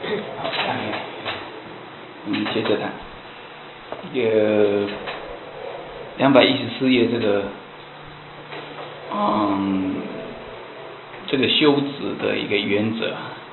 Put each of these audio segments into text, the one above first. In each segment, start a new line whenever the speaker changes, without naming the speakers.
好，下面我们接着谈214页这个修止的一个原则，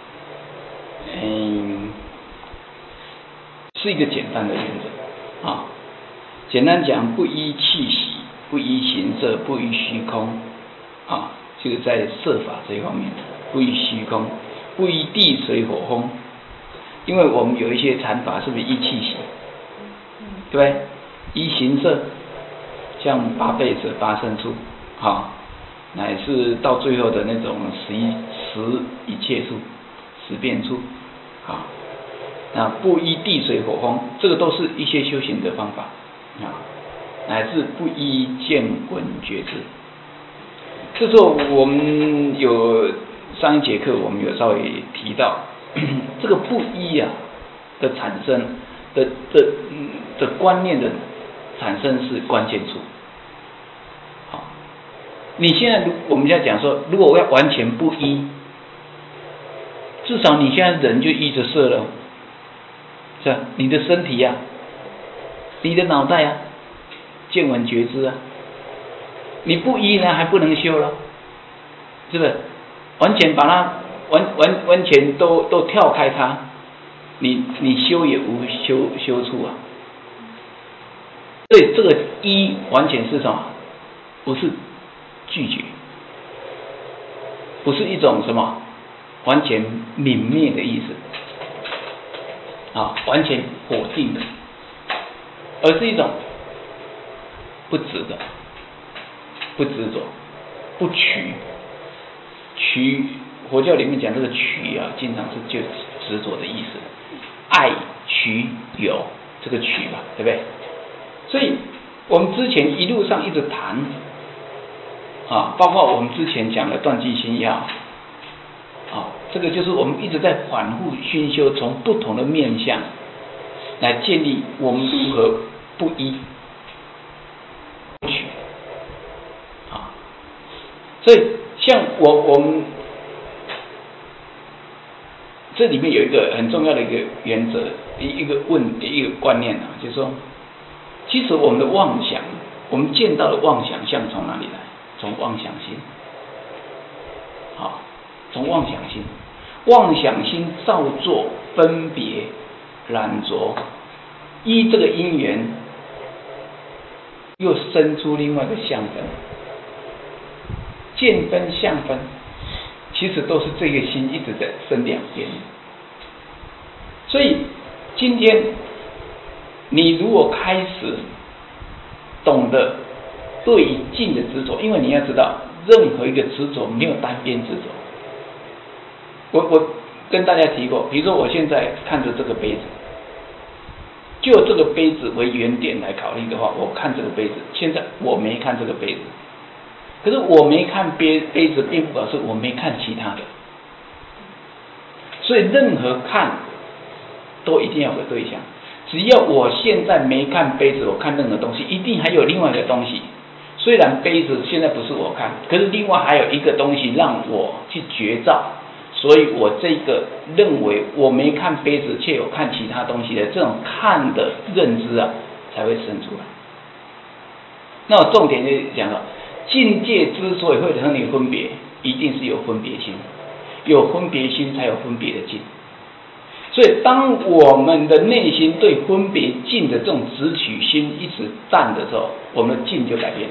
是一个简单的原则啊。简单讲，不依气息，不依形色，不依虚空啊，就是在色法这一方面，不依虚空，不依地水火风。因为我们有一些禅法是不是依气息，对不对？依形色，像八辈子、八圣处，乃是到最后的那种十一切处、十变处，那不依地水火风，这个都是一些修行的方法乃至不依见闻觉知。这时候我们有上一节课我们有稍微提到。这个不依的产生的观念的产生是关键处。好，你现在我们现在讲说，如果我要完全不依，至少你现在人就依着色了，是吧？你的身体你的脑袋见闻觉知你不依呢还不能修了，是不是？完全把它完全都跳开它，你修也无修处所以这个依完全是什么？不是拒绝，不是一种什么完全泯灭的意思完全否定的，而是一种不执的、不执着、不取。佛教里面讲这个取经常是就执着的意思，爱取有这个取嘛，对不对？所以我们之前一路上一直谈包括我们之前讲的断尽心要这个就是我们一直在反复熏修，从不同的面向来建立我们如何不依不取所以像我们这里面有一个很重要的一个原则，一个观念就是说，其实我们的妄想，我们见到的妄想相从哪里来？从妄想心。从妄想心，妄想心造作分别染着，依这个因缘，又生出另外一个相分，见分相分。其实都是这个心一直在生两边，所以今天你如果开始懂得对于境的执着，因为你要知道，任何一个执着没有单边执着。我跟大家提过，比如说我现在看着这个杯子，就这个杯子为原点来考虑的话，我看这个杯子，现在我没看这个杯子。可是我没看杯子，并不表示我没看其他的，所以任何看都一定要有对象。只要我现在没看杯子，我看任何东西，一定还有另外一个东西。虽然杯子现在不是我看，可是另外还有一个东西让我去觉照，所以我这个认为我没看杯子，却有看其他东西的这种看的认知才会生出来。那我重点就是讲了。境界之所以会和你分别，一定是有分别心，有分别心才有分别的境。所以当我们的内心对分别境的这种执取心一直淡的时候，我们的境就改变。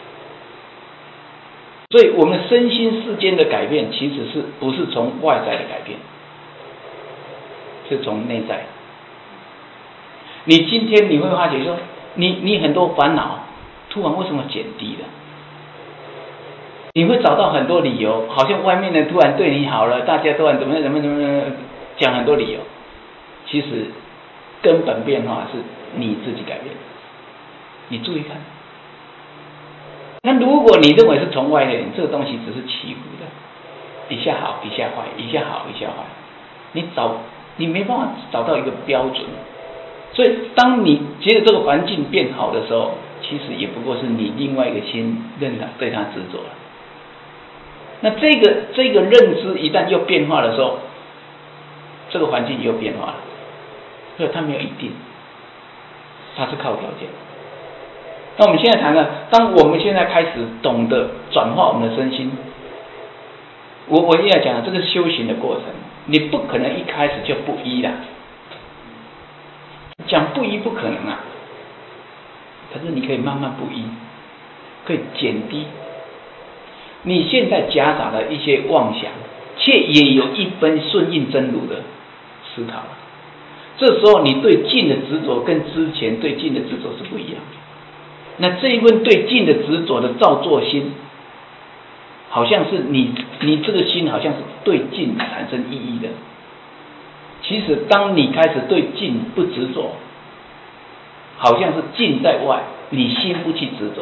所以我们身心世间的改变，其实是不是从外在的改变，是从内在。你今天你会发觉说，你很多烦恼突然为什么减低了？你会找到很多理由，好像外面人突然对你好了，大家突然怎么讲很多理由，其实根本变化是你自己改变。你注意看，那如果你认为是从外面，这个东西只是起伏的，一下好一下坏，一下好一下坏，你没办法找到一个标准。所以当你觉得这个环境变好的时候，其实也不过是你另外一个心对它执着了。那这个认知一旦又变化的时候， 这个环境也有变化了，所以它没有一定，它是靠条件。那我们现在谈了，当我们现在开始懂得转化我们的身心，我现在讲的这个修行的过程，你不可能一开始就不依啦，讲不依不可能啊，可是你可以慢慢不依，可以减低你现在夹杂的一些妄想，却也有一分顺应真如的思考了。这时候你对境的执着跟之前对境的执着是不一样的。那这一份对境的执着的造作心，好像是你这个心好像是对境产生意义的。其实当你开始对境不执着，好像是境在外，你心不去执着。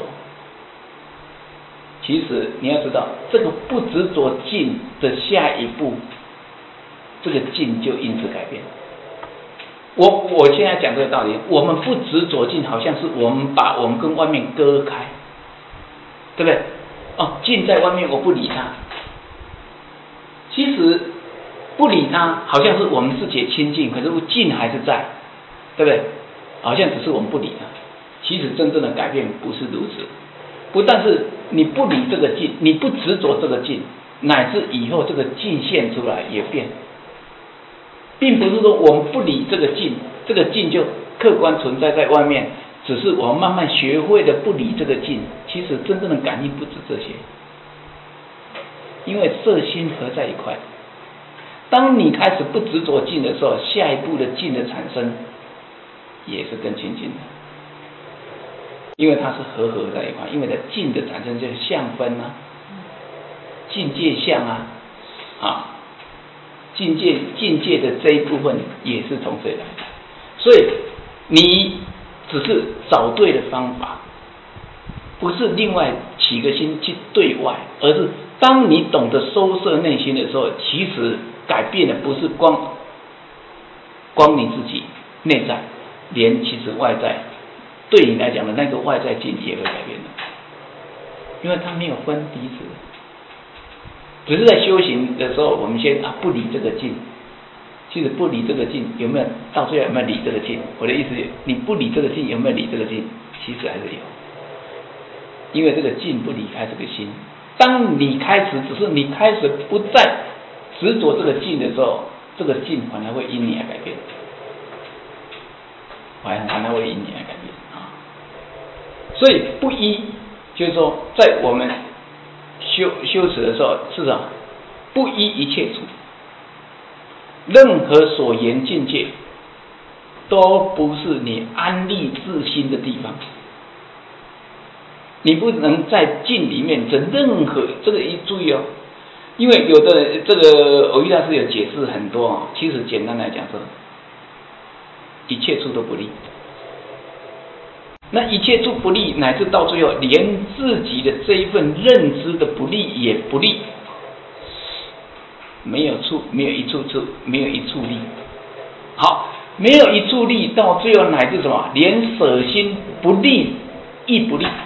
其实你要知道，这个不执着境的下一步，这个境就因此改变。我现在讲这个道理，我们不执着境，好像是我们把我们跟外面割开，对不对？哦，境在外面，我不理它。其实不理它，好像是我们自己亲近，可是境还是在，对不对？好像只是我们不理它。其实真正的改变不是如此，不但是你不理这个境，你不执着这个境，乃至以后这个境现出来也变。并不是说我们不理这个境，这个境就客观存在在外面，只是我们慢慢学会的不理这个境。其实真正的感应不止这些，因为色心合在一块。当你开始不执着境的时候，下一步的境的产生也是更亲近的，因为它是合在一块。因为它境的产生就是相分啊，境界相啊。境界的这一部分也是从这里来的，所以你只是找对的方法，不是另外起个心去对外，而是当你懂得收摄内心的时候，其实改变的不是光你自己内在，连其实外在对你来讲的那个外在境也会改变的，因为它没有分彼此。只是在修行的时候，我们先不理这个境。其实不理这个境，有没有到最后有没有理这个境？我的意思，你不理这个境，有没有理这个境？其实还是有，因为这个境不离开这个心。当你开始不再执着这个境的时候，这个境反而会因你而改变，反而会因你而改变啊。所以不依，就是说，在我们修持的时候，是啊，不依一切处，任何所言境界，都不是你安立自心的地方。你不能在境里面整任何这个一注意哦，因为有的这个藕益大师有解释很多啊，其实简单来讲说，一切处都不利。那一切处不利，乃至到最后连自己的这一份认知的不利也不利，没有一处利。好，没有一处利，到最后乃至什么，连舍心不利亦不利。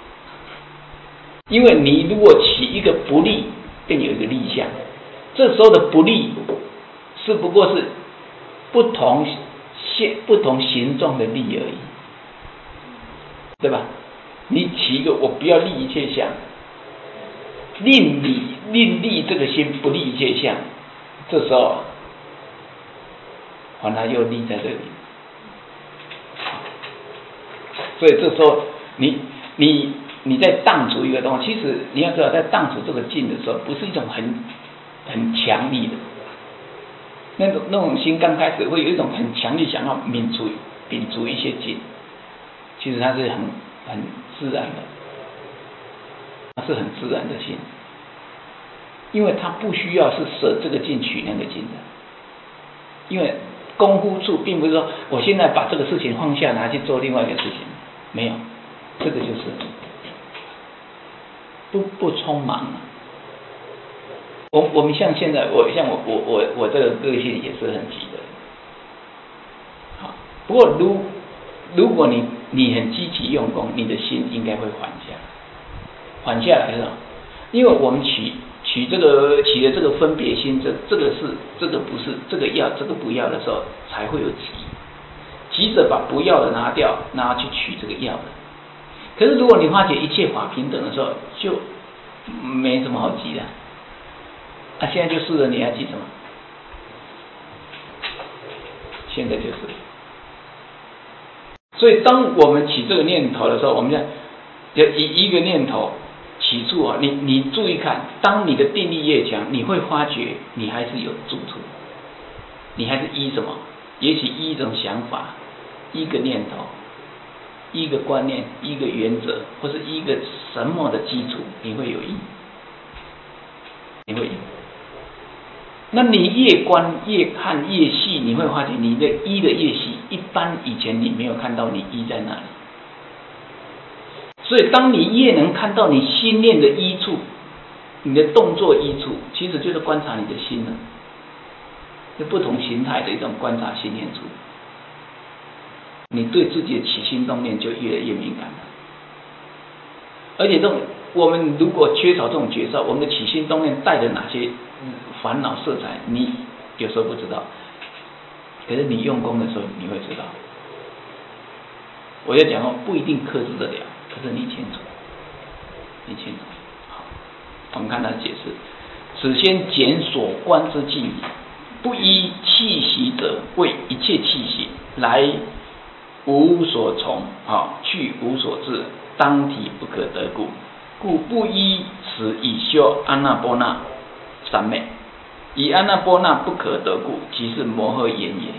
因为你如果起一个不利，便有一个利相，这时候的不利是不过是不同形状的利而已。对吧？你起一个我不要利一切相，另立这个心，不利一切相，这时候反而又立在这里。所以这时候你在荡除一个东西，其实你要知道，在荡除这个境的时候，不是一种很强力的那种心，刚开始会有一种很强力想要摒除一些境。其实它是很自然的，它是很自然的心，因为它不需要是舍这个境取那个境的，因为功夫处并不是说我现在把这个事情放下拿去做另外一个事情，没有，这个就是不匆忙。我们像现在我这个个性也是很急的，好，不过如果你很积极用功，你的心应该会缓下来是吧？因为我们起起了这个分别心，这个是这个不是，这个要这个不要的时候，才会有急着把不要的拿掉，然后去取这个要的。可是如果你发觉一切法平等的时候，就没什么好急的。现在就是了，你还急什么？现在就是。所以当我们起这个念头的时候，我们要以一个念头起处啊，你注意看，当你的定力越强，你会发觉你还是有住处，你还是依什么？也许依一种想法，一个念头，一个观念，一个原则，或是一个什么的基础，你会有依，你会有。那你越观越看越细，你会发现你的依的越细，一般以前你没有看到你依在哪里。所以当你越能看到你心念的依处，你的动作依处，其实就是观察你的心了，就不同形态的一种观察心念处，你对自己的起心动念就越来越敏感了。而且我们如果缺少这种觉照，我们的起心动念带着哪些烦恼色彩，你有时候不知道，可是你用功的时候你会知道。我要讲不一定克制得了，可是你清楚，你清楚。好，我们看他的解释：此先检所观之境，不依气息者，为一切气息来无所从，去无所至，当体不可得故。故不依此以修安那波那三昧，以安那波那不可得故，即是摩诃言也。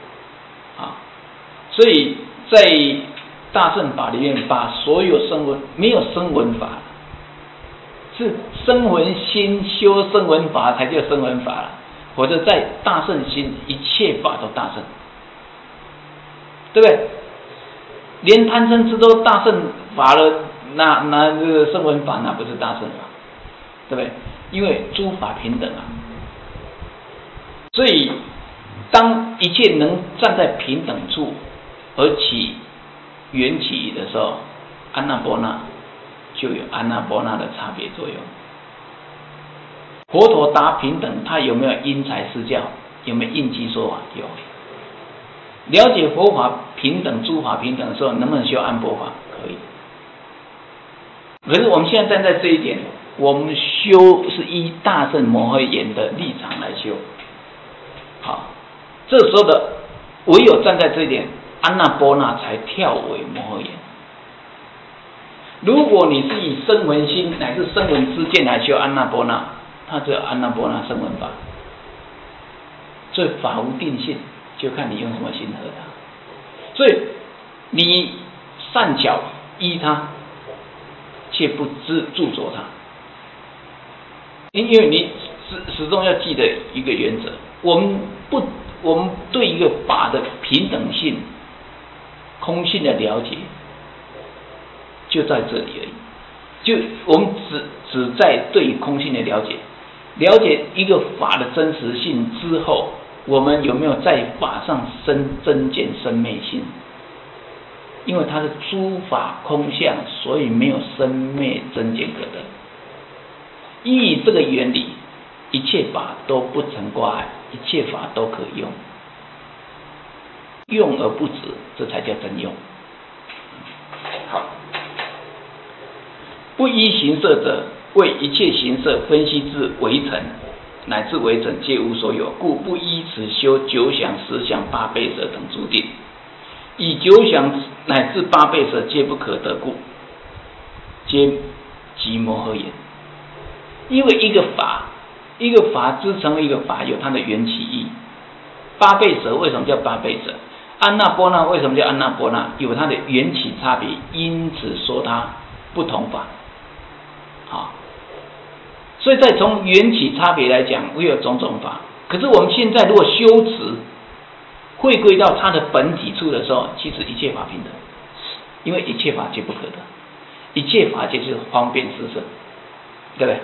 所以在大乘法里面，把所有声闻没有声闻法，是声闻心修声闻法才叫声闻法了，或者在大乘心一切法都大乘，对不对？连贪嗔痴都大乘法了，那这个声闻法哪不是大乘法？对不对？因为诸法平等啊，所以当一切能站在平等处而起缘起的时候，安那波那就有安那波那的差别作用。佛陀达平等，他有没有因材施教？有没有应机说法？有。了解佛法平等、诸法平等的时候，能不能修安波法？可以。可是我们现在站在这一点，我们修是依大乘摩诃言的立场来修。好，这时候的唯有站在这一点，安那波那才跳为摩诃言。如果你是以声闻心乃至声闻知见来修安那波那，它只有安那波那声闻法。所以法无定性，就看你用什么心合它。所以你善巧依它，却不著着它。因为你始终要记得一个原则，我们对一个法的平等性、空性的了解，就在这里而已。就我们只在对于空性的了解一个法的真实性之后，我们有没有在法上生真见生昧性？因为它是诸法空相，所以没有生灭真见可得。依这个原理，一切法都不成挂碍，一切法都可用，用而不止，这才叫真用。好，不依形色者，为一切形色分析之为尘，乃至为尘皆无所有，故不依此修九想、十想、八倍舍等诸定。以九想乃至八倍舍皆不可得故，皆即摩诃言。因为一个法支撑一个法，有它的缘起义。八倍舍为什么叫八倍舍？安那波那为什么叫安那波那？有它的缘起差别，因此说它不同法。好，所以再从缘起差别来讲，会有种种法。可是我们现在如果修持，回归到它的本体处的时候，其实一切法平等，因为一切法皆不可得，一切法皆是方便施设，对不对？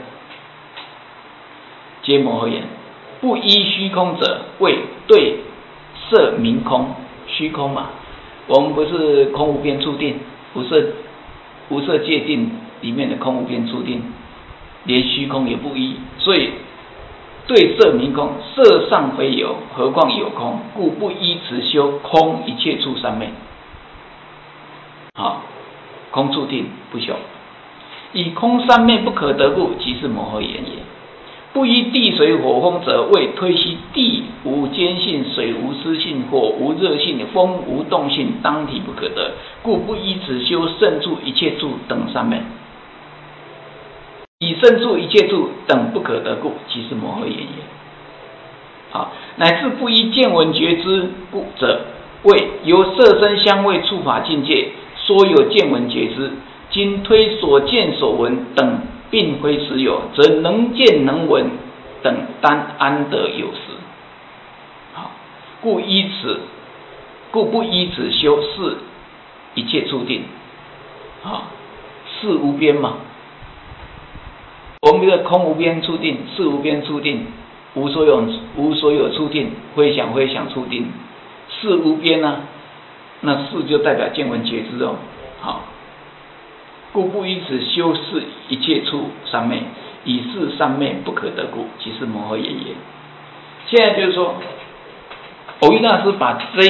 皆摩诃言，不依虚空者，为对色名空。虚空嘛，我们不是空无边处定，无色界定里面的空无边处定， 连虚空也不依，所以对色名空，色尚非有，何况有空？故不依此修空一切处三昧。好，空处定不修，以空三昧不可得故，即是摩诃言也。不依地水火风者，谓推析地无坚性，水无湿性，火无热性，风无动性，当体不可得，故不依此修胜处一切处等三昧。以胜处一切处等不可得故，即是摩诃言也。好，乃至不依见闻觉知故者，谓由色声香味触法境界说有见闻觉知，今推所见所闻等并非实有，则能见能闻等单安得有实。好，故不依此修是一切处定。好，是无边嘛。我们这个空无边处定，是无边处定，无所有处定，非想处定，是无边啊，那是就代表见闻觉知哦。好，故不依此修是一切处三昧，以是三昧不可得故，即是摩诃言也。现在就是说，藕益大师把这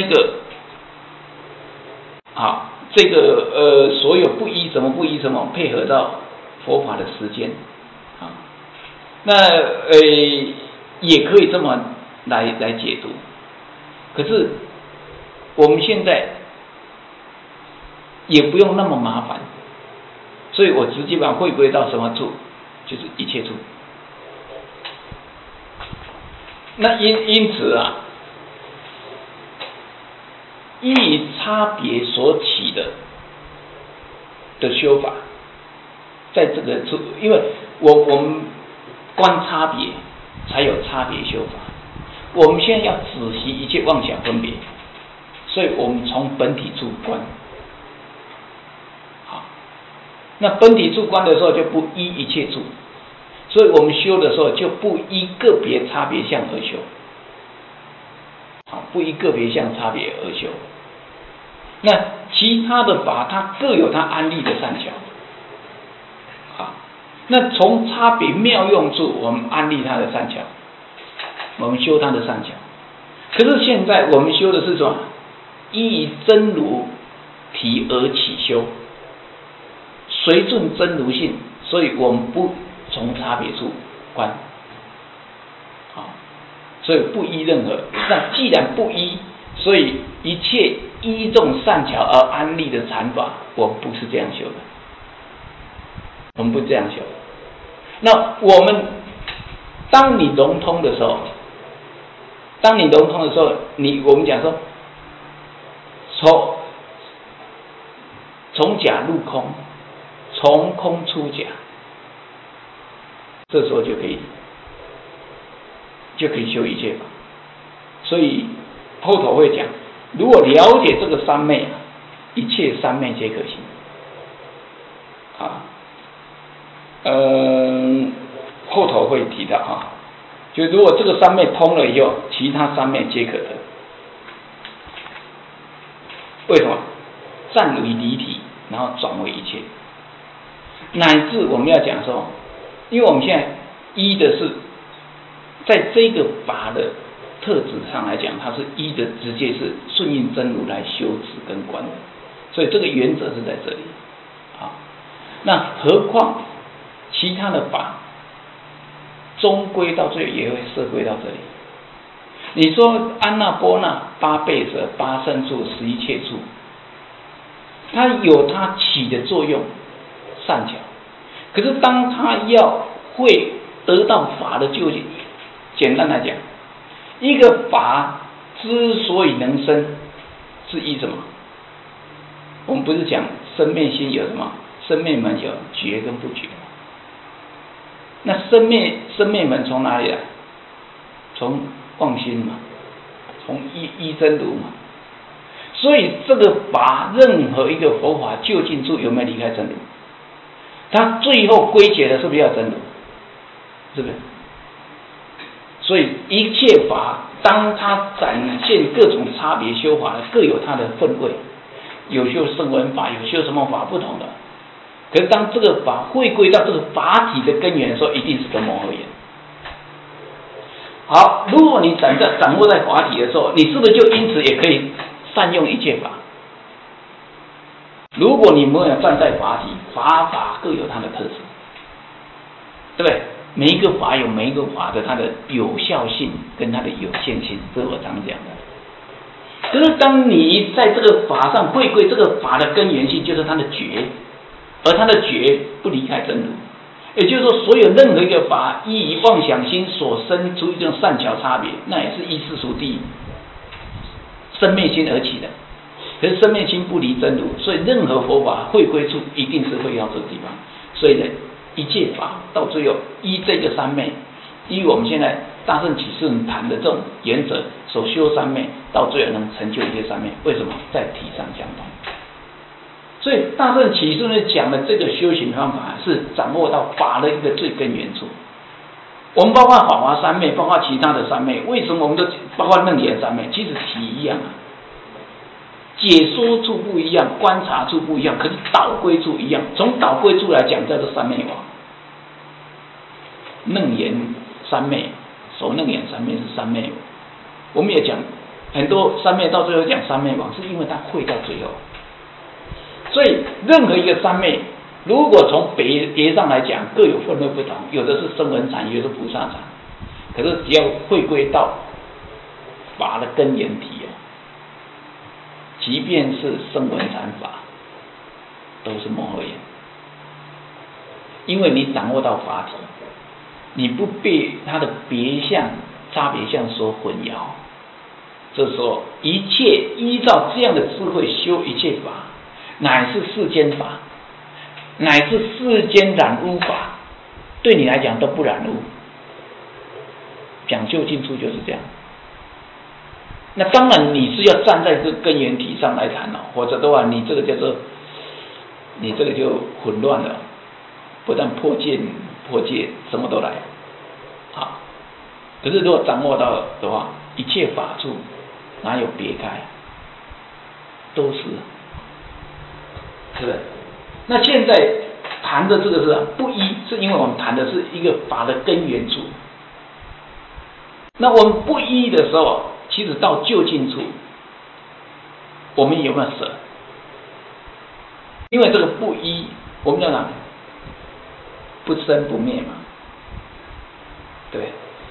个所有不依什么配合到佛法的实践。那也可以这么来解读，可是我们现在也不用那么麻烦，所以我直接把回归到什么处，就是一切处。那因此啊，依于差别所起的修法，在这个处，因为我们观差别才有差别修法。我们现在要止息一切妄想分别，所以我们从本体处观。好，那本体处观的时候就不依一切处，所以我们修的时候就不依个别差别相而修。好，不依个别相差别而修。那其他的法它各有它安立的善巧。好，那从差别妙用处，我们安立它的善巧，我们修它的善巧。可是现在我们修的是什么？依于真如体而起修，随顺真如性，所以我们不从差别处观。好，所以不依任何。那既然不依，所以一切依众善巧而安立的禅法，我们不是这样修的。我们不这样修。那我们当你融通的时候，我们讲说，从假入空，从空出假，这时候就可以修一切法。所以后头会讲，如果了解这个三昧，一切三昧皆可行。啊。后头会提到哈，就如果这个三昧通了以后，其他三昧皆可得。为什么？暂为离体，然后转为一切，乃至我们要讲说，因为我们现在依的是在这个法的特质上来讲，它是依的直接是顺应真如来修持跟观的，所以这个原则是在这里。好，那何况其他的法，终归到最后也会摄归到这里。你说安那波那八倍舍八胜处十一切处，它有它起的作用善巧，可是当它要会得到法的究竟，简单来讲，一个法之所以能生，是依什么？我们不是讲生灭心有什么？生灭门有觉跟不觉。那生灭门从哪里来？从妄心嘛，从依真如嘛。所以这个法，任何一个佛法究竟处有没有离开真如？它最后归结的是不是要真如？是不是？所以一切法，当它展现各种差别修法的，各有它的分位，有修声闻法，有修什么法不同的。 可是当这个法回归到这个法体的根源的时候，一定是个摩诃眼。好，如果你掌握在法体的时候，你是不是就因此也可以善用一切法？如果你没有站在法体，法各有它的特色，对不对？每一个法有每一个法的它的有效性跟它的有限性，这是我常讲的。可是当你在这个法上回归这个法的根源性，就是它的觉，而它的觉不离开真如。也就是说，所有任何一个法依于妄想心所生出一种善巧差别，那也是依世俗谛生灭心而起的。可是生灭心不离真如，所以任何佛法回归处一定是会到这个地方。所以呢，一切法到最后依这个三昧，依我们现在大乘起士谈的这种原则所修三昧，到最后能成就一切三昧。为什么？在体上相同。所以大乘起士呢讲的这个修行方法是掌握到法的一个最根源处。我们包括法华三昧，包括其他的三昧，为什么我们都包括楞严三昧？其实体一样啊，解说处不一样，观察处不一样，可是导归处一样。从导归处来讲，叫做三昧王。楞严三昧，首楞严三昧是三昧王。我们也讲很多三昧到最后讲三昧王，是因为它会到最后。所以任何一个三昧，如果从别上来讲，各有分类不同，有的是声闻禅，有的是菩萨禅。可是只要回归到法的根源体啊，即便是声闻禅法，都是摩诃眼。因为你掌握到法体，你不被它的别相、差别相所混淆。这时候，一切依照这样的智慧修一切法，乃是世间法，乃是世间染污法，对你来讲都不染污。讲究竟处就是这样。那当然你是要站在这个根源体上来谈否则的话，你这个叫做，你这个就混乱了，不但破戒，什么都来。好，可是如果掌握到的话，一切法处哪有别开，都是。是不是？那现在谈的这个是不一，是因为我们谈的是一个法的根源处。那我们不一的时候，其实到究竟处，我们有没有舍？因为这个不一，我们叫什么？不生不灭嘛，对。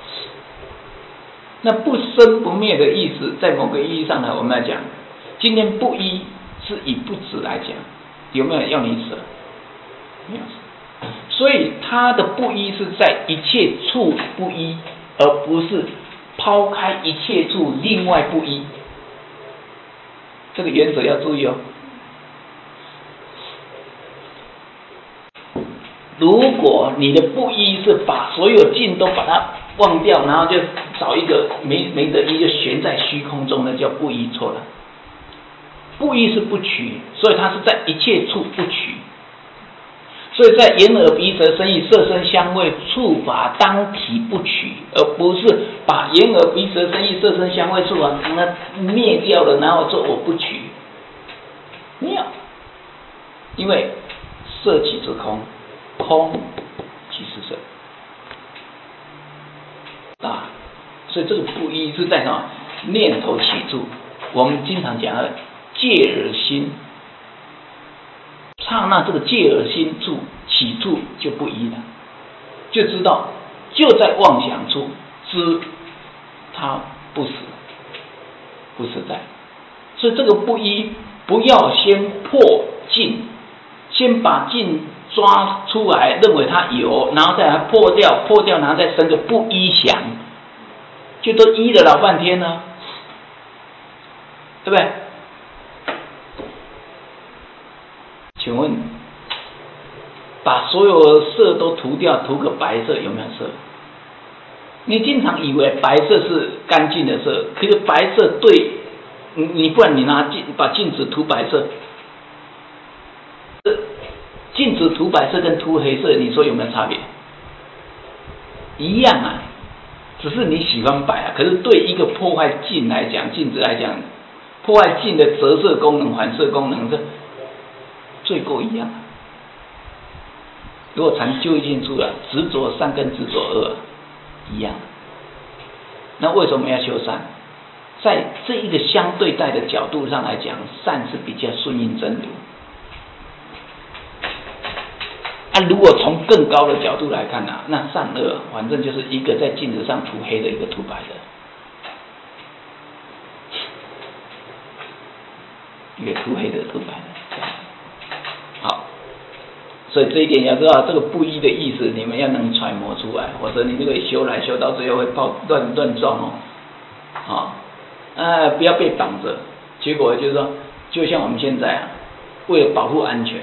那不生不灭的意思，在某个意义上呢，我们来讲，今天不一是以不执来讲。有没有要你舍？没有舍。所以它的不一是在一切处不一，而不是抛开一切处另外不一。这个原则要注意哦。如果你的不一是把所有境都把它忘掉，然后就找一个没得一就悬在虚空中，那叫不一，错了。不一是不取，所以它是在一切处不取。所以在眼耳鼻舌身意色声香味触法当体不取，而不是把眼耳鼻舌身意色声香味触法让它灭掉了，然后说我不取。没有，因为色起之空，空即是色啊。所以这个不一是在什么？念头起住。我们经常讲的戒耳心，刹那这个戒耳心处起处就不一了，就知道就在妄想处知它不实不实在。所以这个不一，不要先破境，先把境抓出来，认为它有，然后再来破掉，然后再生个不一想，就都一了老半天呢，对不对？请问，把所有的色都涂掉，涂个白色，有没有色？你经常以为白色是干净的色，可是白色对你不然你把镜子涂白色，镜子涂白色跟涂黑色，你说有没有差别？一样啊，只是你喜欢白啊。可是对一个破坏镜来讲，镜子来讲，破坏镜的折射功能、反射功能，这罪过一样。 如果禅究竟出了，执着善跟执着恶一样。那为什么要修善？在这一个相对待的角度上来讲，善是比较顺应真如。如果从更高的角度来看啊，那善恶反正就是一个在镜子上涂黑的，一个涂白的，一个涂黑的涂白的。好，所以这一点要知道，这个不一的意思，你们要能揣摩出来，否则你这个修来修到最后会乱撞哦。不要被绑着，结果就是说，就像我们现在啊，为了保护安全，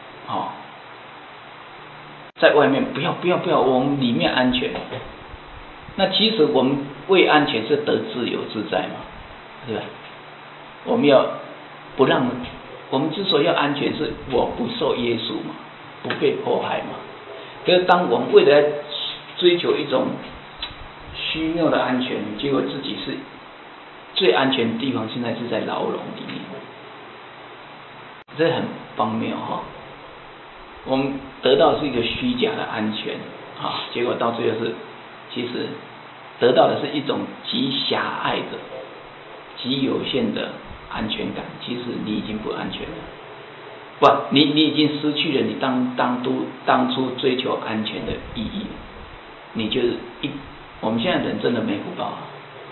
在外面不要，我们里面安全。那其实我们为安全是得自由自在嘛，对吧？我们要不让，我们之所以要安全，是我不受约束嘛，不被迫害嘛。可是当我们为了追求一种虚谬的安全，结果自己是最安全的地方，现在是在牢笼里面，这很荒谬哈。我们得到的是一个虚假的安全啊，结果到最后是，其实得到的是一种极狭隘的、极有限的安全感。其实你已经不安全了，你已经失去了你当初追求安全的意义。你就是我们现在人真的没福报啊，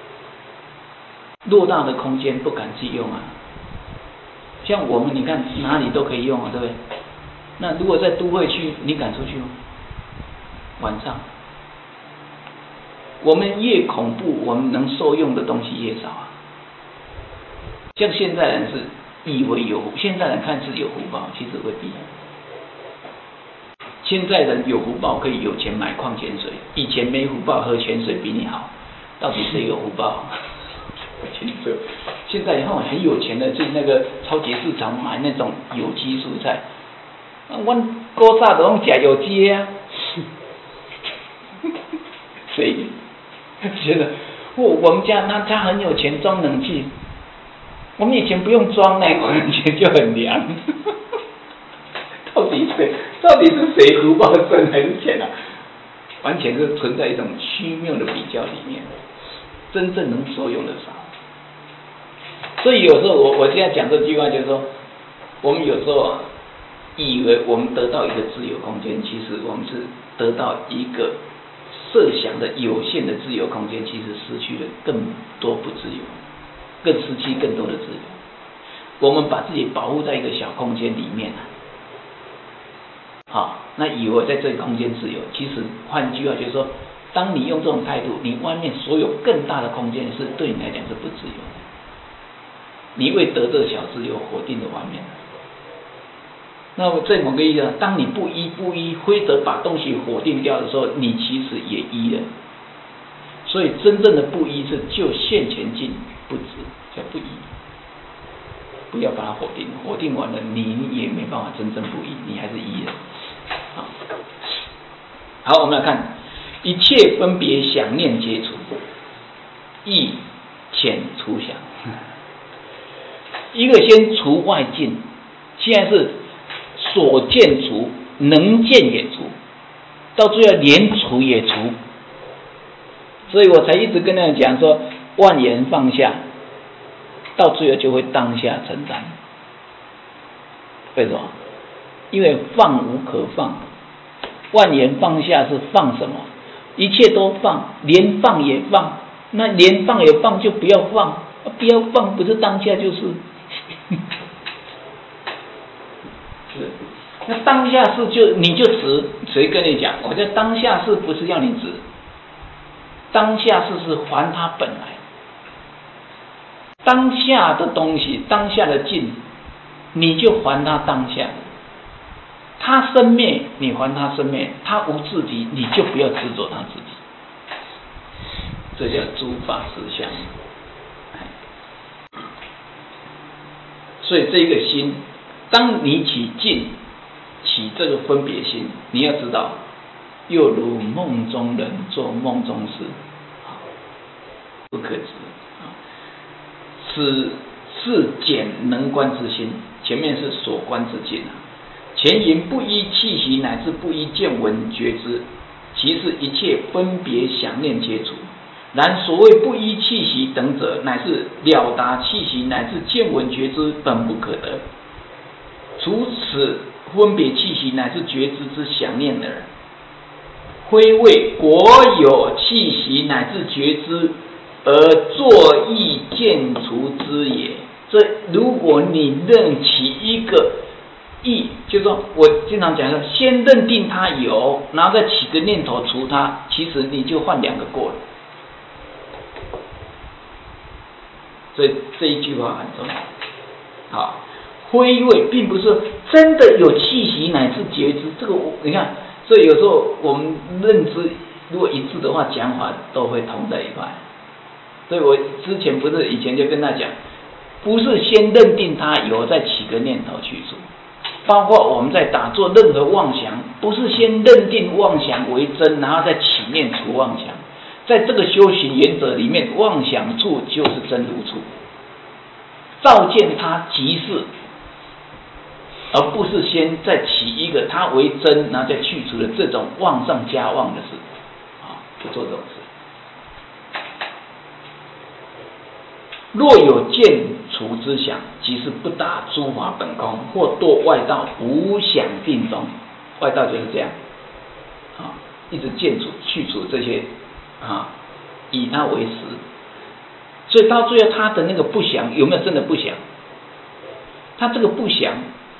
偌大的空间不敢去用啊。像我们你看哪里都可以用啊，对不对？那如果在都会区，你敢出去吗？晚上，我们越恐怖，我们能受用的东西越少啊。像现在人是以为有，现在人看是有福报，其实未必。现在人有福报可以有钱买矿泉水，以前没福报喝泉水比你好，到底谁有福报？现在以后很有钱的去那个超级市场买那种有机蔬菜。我古早都拢吃有机的啊，谁觉得我们家他很有钱，装冷气，我们以前不用装呢，我们以前就很凉。到底是谁福报深还是浅啊？完全是存在一种虚谬的比较里面，真正能受用的少。所以有时候我现在讲这句话，就是说，我们有时候以为我们得到一个自由空间，其实我们是得到一个设想的有限的自由空间，其实失去了更多不自由，更失去更多的自由。我们把自己保护在一个小空间里面那以为在这个空间自由，其实换句话就是说，当你用这种态度，你外面所有更大的空间是对你来讲是不自由的。你为得这个小自由否定了外面。那么在某个意义上，当你不依，非得把东西否定掉的时候，你其实也依了。所以真正的不依是就现前进不止，叫不依。不要把它否定，否定完了你也没办法真正不依，你还是依了。好，我们来看，一切分别想念皆除，意遣除想。一个先除外境，现在是所见除，能见也除，到最后连除也除。所以我才一直跟大家讲说，万言放下，到最后就会当下承担。为什么？因为放无可放，万言放下是放什么？一切都放，连放也放。那连放也放，就不要放，不要放不是当下就是。是，那当下是就你就指，谁跟你讲？我觉得当下是不是要你指？当下是还它本来。当下的东西，当下的境，你就还它当下。它生灭，你还它生灭；它无自体，你就不要执着它自己。这叫诸法实相。所以这个心，当你起境，起这个分别心，你要知道，又如梦中人做梦中事，不可知。此是简能观之心，前面是所观之境前言不依气息，乃至不依见闻觉知，其是一切分别想念皆除。然所谓不依气息等者，乃是了达气息乃至见闻觉知本不可得。除此分别气息乃至觉知之想念耳，非谓果有气息乃至觉知而作意见除之也。这如果你认起一个意，就是说我经常讲说，先认定它有，然后再起个念头除它，其实你就换两个过了。所以这一句话很重要。好，非谓并不是真的有气息乃至觉知，这个你看，所以有时候我们认知如果一致的话，讲法都会同在一块。所以我之前不是以前就跟他讲，不是先认定它有，再起个念头去除。包括我们在打坐任何妄想，不是先认定妄想为真，然后再起念除妄想。在这个修行原则里面，妄想处就是真如处，照见它即是，而不是先再起一个它为真，然后再去除的这种妄上加妄的事，不做这种事。若有见除之想，即是不达诸法本空，或堕外道无想定中。外道就是这样，一直见除去除这些以它为实，所以到最后他的那个不想有没有真的不想？他这个不想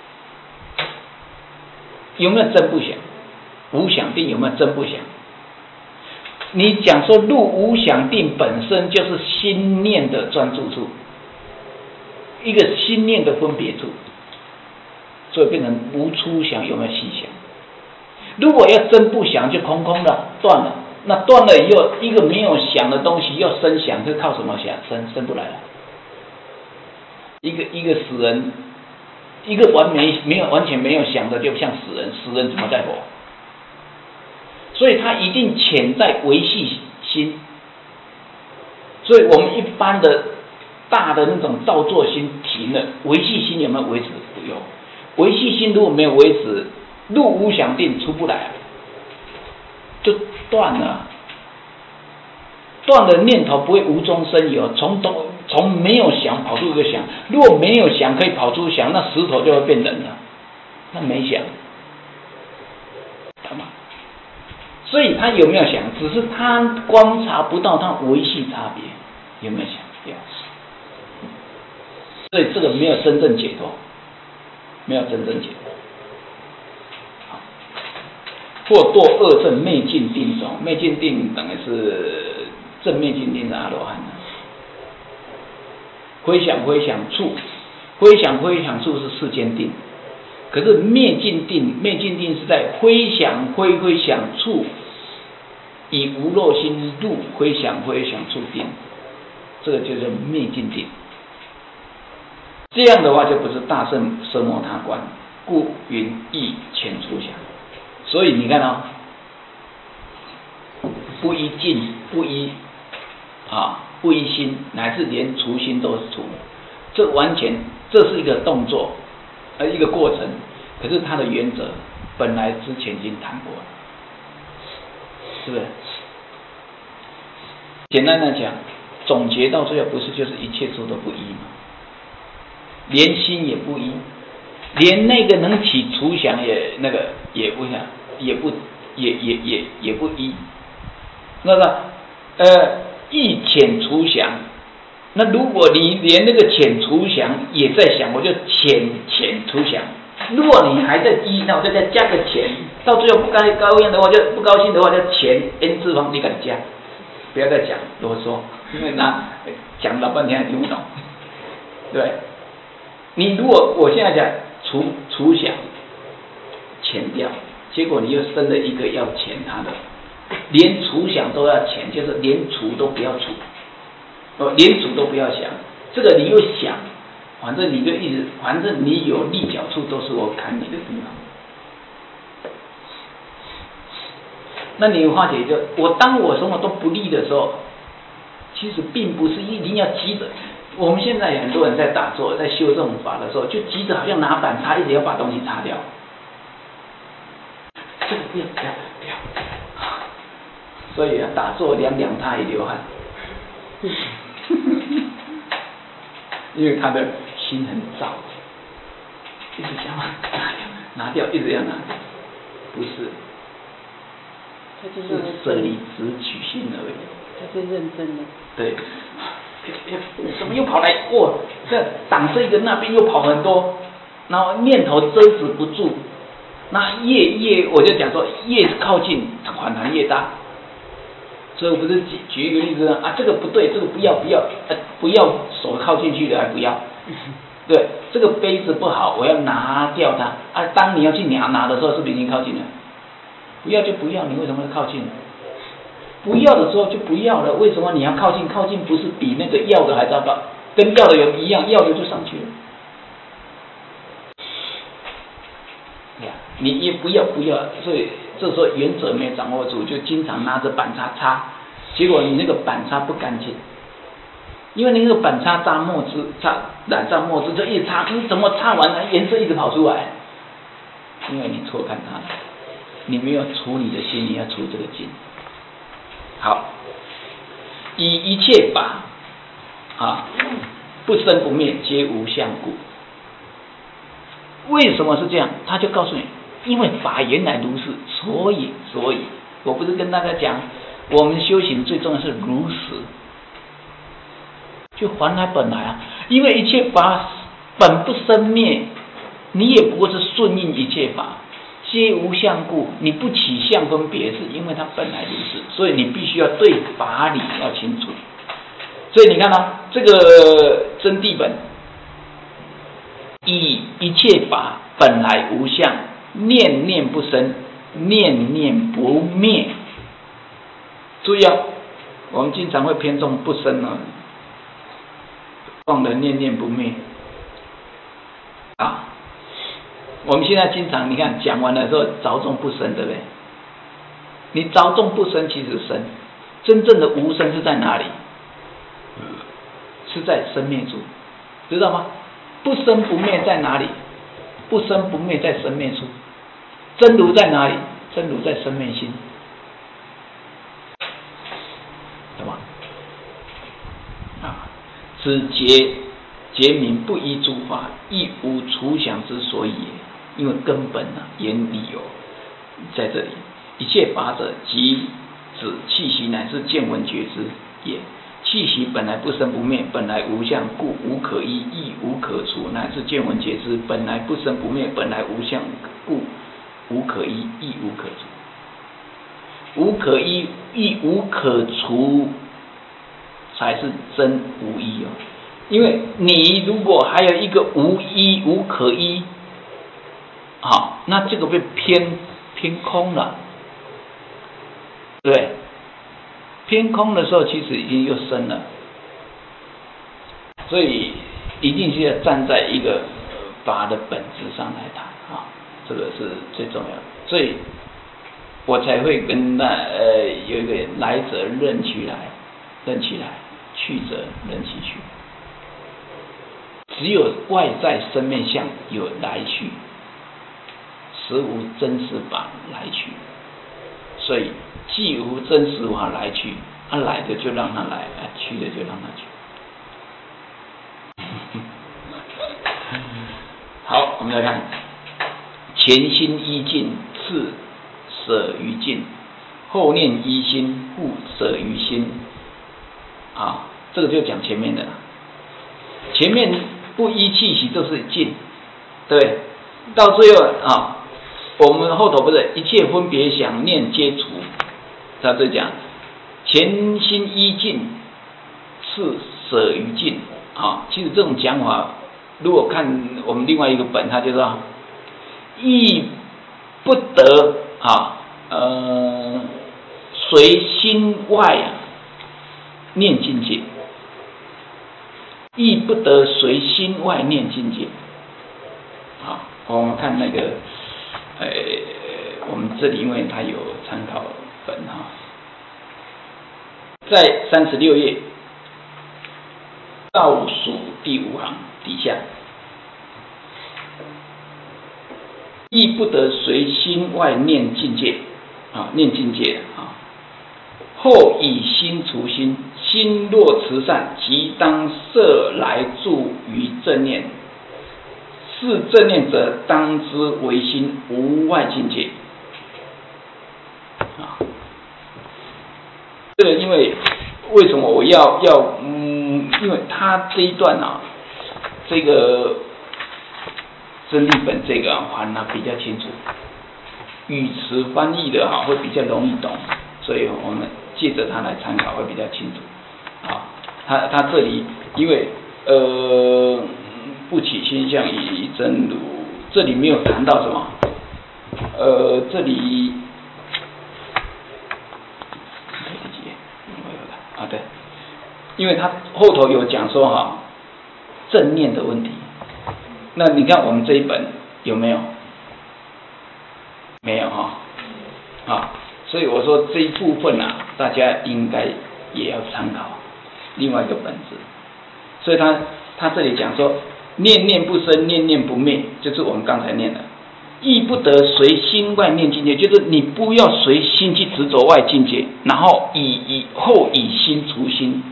有没有真不想？无想定有没有真不想？你讲说入无想定本身就是心念的专注处，一个心念的分别处，所以变成无初想，有没有细想？如果要真不想，就空空的断了。那断了以后，一个没有想的东西要生想，是靠什么想？生不来了。一个死人，一个完全没有想的，就像死人，死人怎么在活？所以它一定潜在维系心。所以我们一般的大的那种造作心停了，维系心有没有维持？不用。维系心如果没有维持，入无想定出不来，就断了。断的念头不会无中生有，从没有想跑出一个想。如果没有想可以跑出想，那石头就会变人了。那没想，懂吗？所以他有没有想？只是他观察不到他维系差别，有没有想？有。所以这个没有真正解脱，没有真正解脱。或堕二正昧境定中，昧境定等于是正昧境定的阿罗汉。回想处，回想处是世间定，可是灭境定是在回想处，以无漏心入回想处定，这个就叫灭境定。这样的话就不是大圣奢摩他观，故云亦前出想。所以你看不依境，不依心，乃至连除心都是除，这完全这是一个动作，一个过程。可是它的原则本来之前已经谈过了，是不是？简单的讲，总结到最后不是就是一切处都不依吗？连心也不依，连那个能起除想也不想，也不依。那个意遣除想，那如果你连那个遣除想也在想，我就遣除想。如果你还在依，那我再加个遣，到最后不高兴的话，就不高兴的话就遣 n 字方，你敢加？不要再讲啰嗦，因为那讲老半天还听不懂，对不对？你如果我现在讲除想，遣掉，结果你又生了一个要遣他的，连除想都要遣，就是连除都不要除，连除都不要想，这个你又想，反正你就一直，反正你有立脚处都是我砍你的地方。那你化解就当我什么都不利的时候，其实并不是一定要急着。我们现在很多人在打坐，在修这种法的时候，就急着好像拿板擦，一直要把东西擦掉。 不要，所以啊，打坐凉凉，他也流汗，因为他的心很躁，一直想拿掉，一直要拿掉，不是，是舍离只取心而已。
他是认真的。
对。怎么又跑来？哇，这挡这个，那边又跑很多，然后念头遮止不住。那越我就讲说，越靠近反弹越大。所以我不是举一个例子啊，这个不对，这个不要，不要手靠进去的还不要。对，这个杯子不好，我要拿掉它啊。当你要去拿的时候，是不是已经靠近了？不要就不要，你为什么会靠近？不要的时候就不要了，为什么你要靠近？靠近不是比那个要的还糟糕？跟要的有一样，要的就上去了。你也不要，所以这时候原则没掌握住，就经常拿着板擦擦，结果你那个板擦不干净，因为你那个板擦沾墨汁，染上墨汁就一擦，你怎么擦完了颜色一直跑出来？因为你错看它了，你没有除你的心，你要除这个境。好，以一切法不生不灭，皆无相故。为什么是这样？他就告诉你，因为法原来如是，所以我不是跟大家讲，我们修行最重要是如实，就还来本来啊。因为一切法本不生灭，你也不过是顺应一切法。皆无相故，你不起相分别，是因为它本来如是，所以你必须要对法理要清楚。所以你看这个真谛本，以一切法本来无相，念念不生，念念不灭。注意我们经常会偏重不生忘了念念不灭我们现在经常你看讲完了之后着重不生，对不对？你着重不生其实生，真正的无生是在哪里？是在生灭处，知道吗？不生不灭在哪里？不生不灭在生灭处。真如在哪里？真如在生灭心，懂吗？此结明不依诸法，亦无除想之所以也。因为根本言理由在这里，一切法者，即指气息乃是见闻觉知也。气息本来不生不灭，本来无相，故无可依，亦无可除，乃是见闻觉知本来不生不灭，本来无相，故无可依，亦无可除。无可依，亦无可除，才是真无依因为你如果还有一个无依无可依，那这个被偏空了，对，偏空的时候其实已经又生了，所以一定是要站在一个法的本质上来谈这个是最重要的，所以我才会跟有一个来者任其来，去者任其去，只有外在生灭相有来去。实无真实法来去，所以既无真实法来去，来的就让他来，去的就让他去。好，我们来看，前心依境，次舍于境，后念依心，故舍于心。这个就讲前面的了。前面不依气息就是境，对，到最后我们后头不是一切分别想念皆除，他这讲前心依境，次舍于境其实这种讲法，如果看我们另外一个本，他就说亦不得随心外念境界，亦不得随心外念境界。我们看那个。我们这里因为它有参考本在36页倒数第5行底下， 亦不得随心外念境界啊，念境界啊。后以心除心，心若慈善，即当摄来住于正念。是正念者，当知为心，无外境界。啊，这个因为什么我要因为他这一段啊，这个真理本这个还比较清楚，语词翻译的会比较容易懂，所以我们借着它来参考会比较清楚。啊，他这里因为不起心相以真如，这里没有谈到什么，这里对，因为他后头有讲说正念的问题，那你看我们这一本有没有？没有所以我说这一部分大家应该也要参考另外一个本子。所以他这里讲说，念念不生，念念不灭，就是我们刚才念的。亦不得随心外念境界，就是你不要随心去执着外境界，然后后以心除心。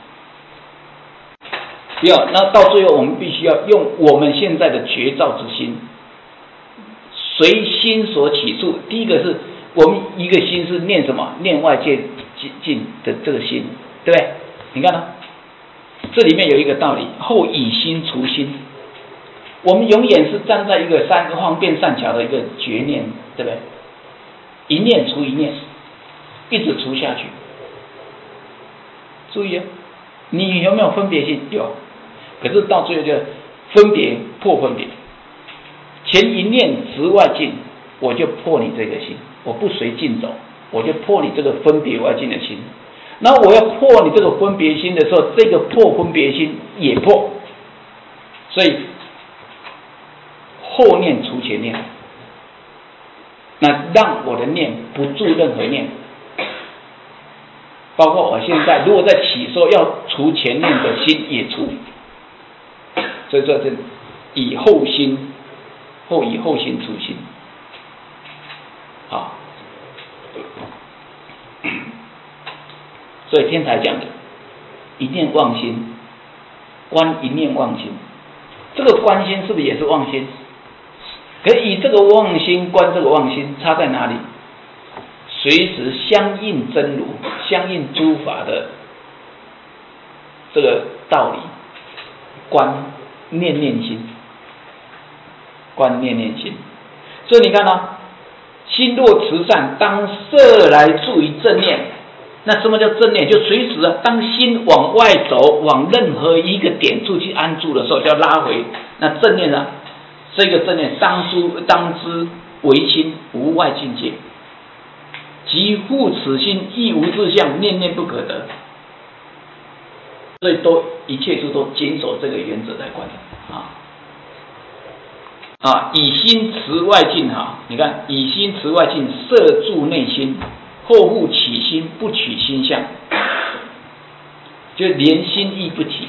不要，那到最后我们必须要用我们现在的觉照之心，随心所起处。第一个是我们一个心是念什么？念外界境的这个心，对不对？你看这里面有一个道理，后以心除心。我们永远是站在一个方便善巧的一个觉念，对不对？一念除一念，一直除下去。注意你有没有分别心？有，可是到最后就分别破分别。前一念执外境，我就破你这个心，我不随境走，我就破你这个分别外境的心。然后我要破你这个分别心的时候，这个破分别心也破，所以后念除前念，那让我的念不住任何念，包括我现在如果在起说要除前念的心也除，所以说这以后心除心，所以天台讲的一念忘心，观一念忘心，这个观心是不是也是忘心？可是以这个忘心观这个忘心，差在哪里？随时相应真如，相应诸法的这个道理，观念念心，观念念心。所以你看心若慈善，当摄来住于正念。那什么叫正念？就随时当心往外走，往任何一个点处去安住的时候，就要拉回。那正念这个正念当知为心，无外境界。即护此心，亦无志向，念念不可得。所以一切处都坚守这个原则在观以心持外境你看以心持外境，摄住内心。后复起心，不取心相，就连心亦不起。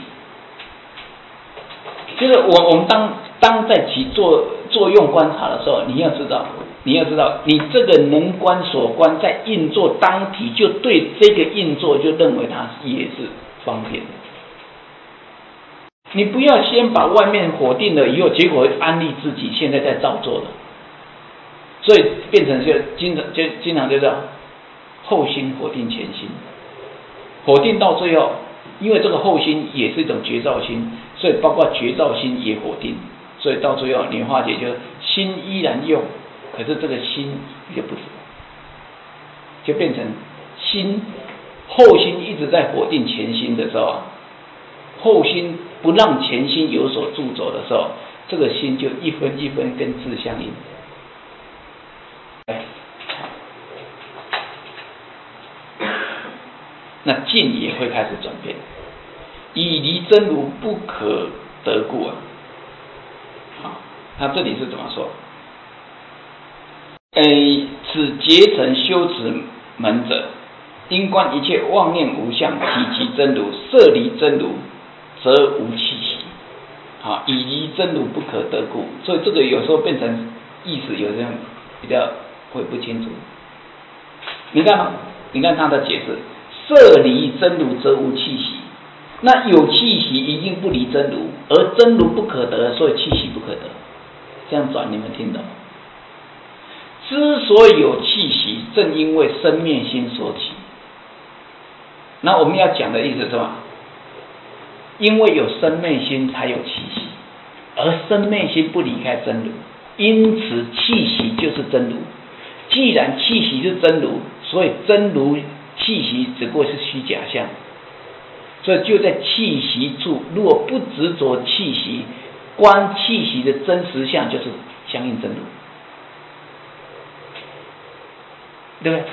就是我们当在起作用观察的时候，你要知道，你这个能观所观在运作当体，就对这个运作就认为它也是方便的。你不要先把外面否定了以后，结果安利自己现在在照做的，所以变成就经常就这样。后心否定前心，否定到最后，因为这个后心也是一种觉照心，所以包括觉照心也否定，所以到最后你化解就心依然用，可是这个心就不止，就变成后心一直在否定前心的时候，后心不让前心有所驻走的时候，这个心就一分一分跟自相应。那境也会开始转变，以离真如不可得故他这里是怎么说？此结成修持门者，因观一切妄念无相，体即真如，摄离真如，则无气息。以离真如不可得故，所以这个有时候变成意思有人比较会不清楚。你看嘛，你看他的解释：色离真如则无气息。那有气息一定不离真如，而真如不可得，所以气息不可得。这样转你们听懂？之所以有气息，正因为生灭心所起。那我们要讲的意思是什么？因为有生灭心才有气息，而生灭心不离开真如，因此气息就是真如。既然气息是真如，所以真如气息只不过是虚假象。所以就在气息处，如果不执着气息，观气息的真实相就是相应真如，对不对？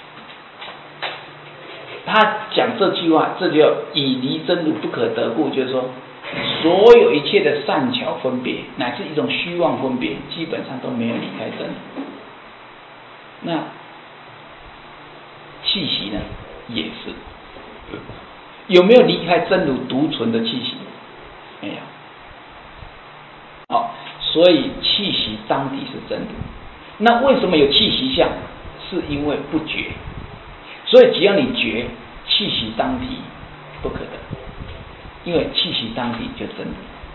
他讲这句话，这就叫以离真如不可得故，就是说，所有一切的善巧分别，乃至一种虚妄分别，基本上都没有离开真如。那气息呢，也是。有没有离开真如独存的气息？没有。好，所以气息当底是真如。那为什么有气息相？是因为不觉。所以只要你觉，气息当体不可得，因为气息当体就真如。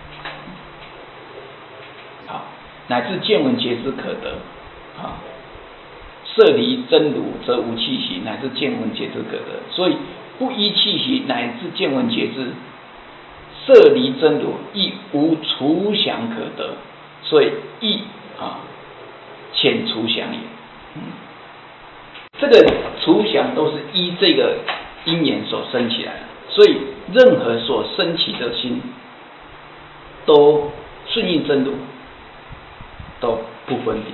好，乃至见闻觉知可得。好，色离真如则无气息，乃至见闻觉知可得。所以不依气息乃至见闻觉知，色离真如亦无除想可得，所以亦遣除想也。这个除想都是依这个因缘所生起来的，所以任何所生起的心都顺应真如，都不分别。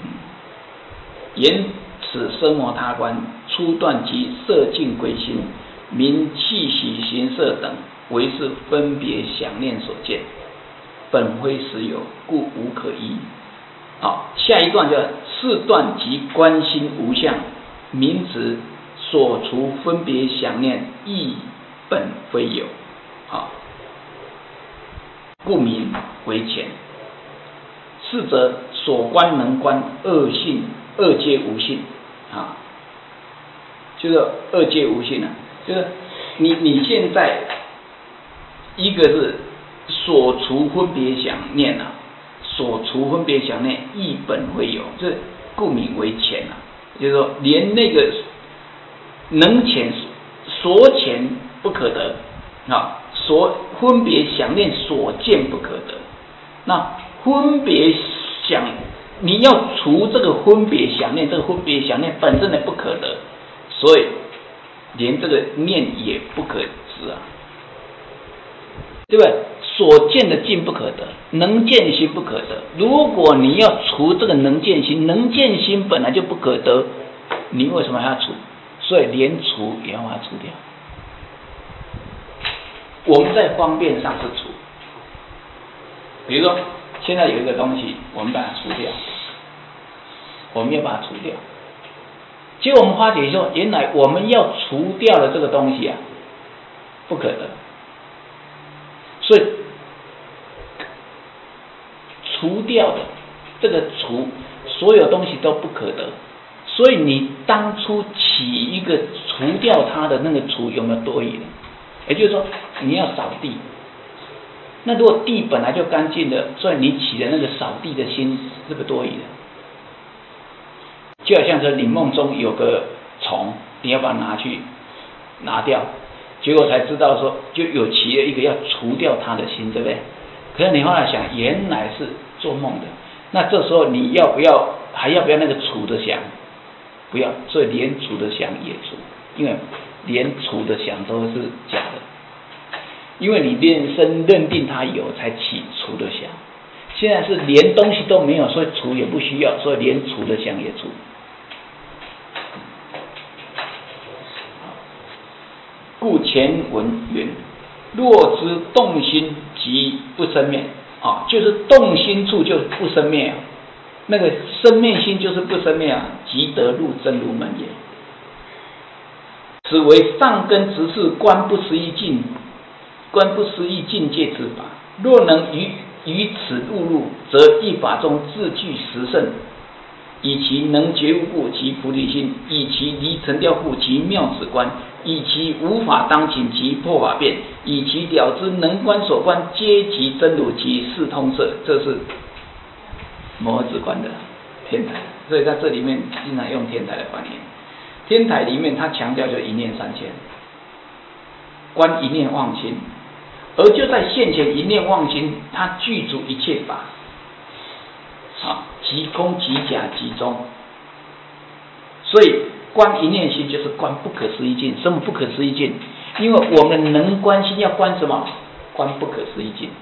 言此生摩他观初断其色境归心，名气息形色等为是分别想念所见，本非实有，故无可依。好，下一段叫是断即观心无相，名指所除分别想念亦本非有。好，故名为前。是则所观能观二性，二皆无性啊，就是二皆无性啊，就是你现在一个是所除分别想念啊，所除分别想念亦本非有，这故名为前啊，就是说连那个能前所前不可得啊，所分别想念所见不可得。那分别想，你要除这个分别想念，这个分别想念本身的不可得，所以连这个念也不可知啊，对不对？所见的境不可得，能见心不可得。如果你要除这个能见心，能见心本来就不可得，你为什么还要除？所以连除也要把它除掉。我们在方便上是除，比如说现在有一个东西，我们把它除掉，我们要把它除掉。结果我们发觉说，原来我们要除掉的这个东西啊，不可得。所以除掉的这个除，所有东西都不可得。所以你当初起一个除掉它的那个除有没有多余的？也就是说，你要扫地。那如果地本来就干净的，所以你起的那个扫地的心是不是多余的？就好像说你梦中有个虫，你要把它拿掉，结果才知道说就有起了一个要除掉它的心，对不对？可是你后来想，原来是做梦的，那这时候你要不要还要不要那个除的想？不要，所以连除的想也除，因为连除的想都是假的。因为你认定它有，才起除的想。现在是连东西都没有，所以除也不需要，所以连除的想也除。故前文云：若知动心即不生灭啊，就是动心处就不生灭啊，那个生灭心就是不生灭啊，即得入真如门也。此为上根直视观不思议境界之法。若能于于此误入，则一法中自具实圣，以其能觉悟故，其菩提心；以其离尘掉故，其妙止观；以其无法当勤，其破法变；以其了知能观所观，皆其真如，其事通摄。这是摩诃止观的天台，所以在这里面经常用天台的观念。天台里面，它强调就一念三千，观一念妄心，而就在现前一念妄心，它具足一切法，即空即假即中。所以观一念心就是观不可思议境。什么不可思议境？因为我们能观心要观什么？观不可思议境。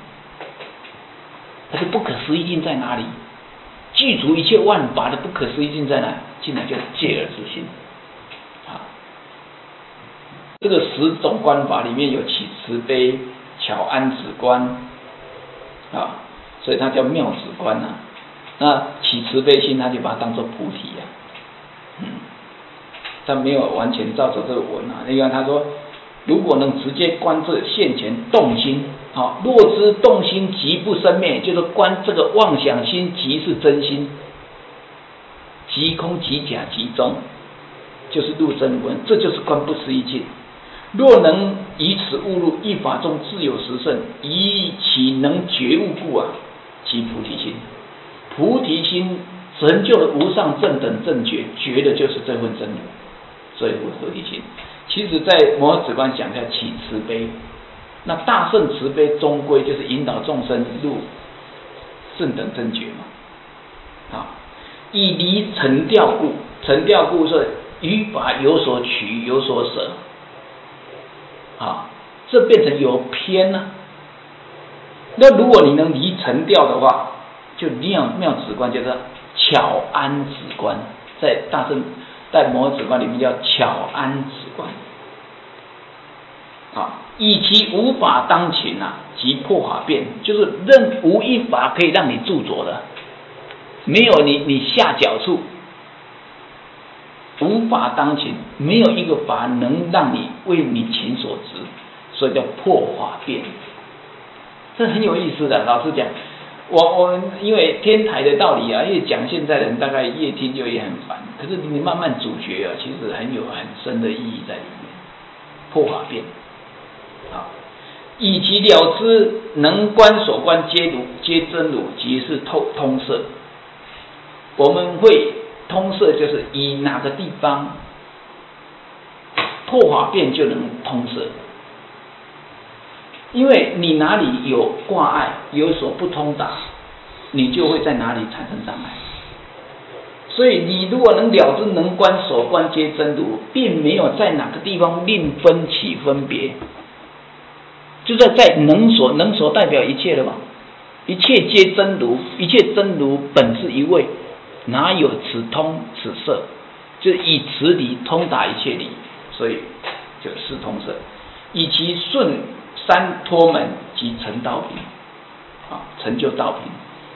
但是不可思议境在哪里？具足一切万法的不可思议境在哪？进来就是戒而之心。这个10种观法里面有起慈悲、巧安止观，所以它叫妙止观那起慈悲心，他就把它当作菩提他没有完全照着这个文你看他说，如果能直接观这现前动心，若知动心即不生灭，就是观这个妄想心即是真心，即空即假即中，就是入真文，这就是观不思议境。若能以此悟入一法中自有实圣，以其能觉悟故即菩提心。菩提心成就了无上正等正觉，觉的就是这份真如，所以菩提心。其实在摩诃止观讲叫起慈悲，那大圣慈悲终归就是引导众生入正等正觉以离尘掉故，尘掉故是于法有所取有所舍这变成有偏那如果你能离尘掉的话，就妙止观，就是巧安止观，在摩诃止观里面叫巧安止观以其无法当勤即破法变，就是无一法可以让你著着的，没有你下脚处，无法当勤，没有一个法能让你为你勤所执，所以叫破法变。这很有意思的，老实讲，我因为天台的道理越讲现在人大概越听就也很烦，可是你慢慢咀嚼其实很深的意义在里面。破法变以其了知能观所观皆真如，即是通摄。我们会通摄，就是以哪个地方破法变就能通摄，因为你哪里有挂碍，有所不通达，你就会在哪里产生障碍。所以你如果能了知能观所观皆真如，并没有在哪个地方另分起分别，就是在能所代表一切了吧？一切皆真如，一切真如本是一位，哪有此通此摄？就是以此理通达一切理，所以就四通摄。以其顺三脱门及成道品，成就道品。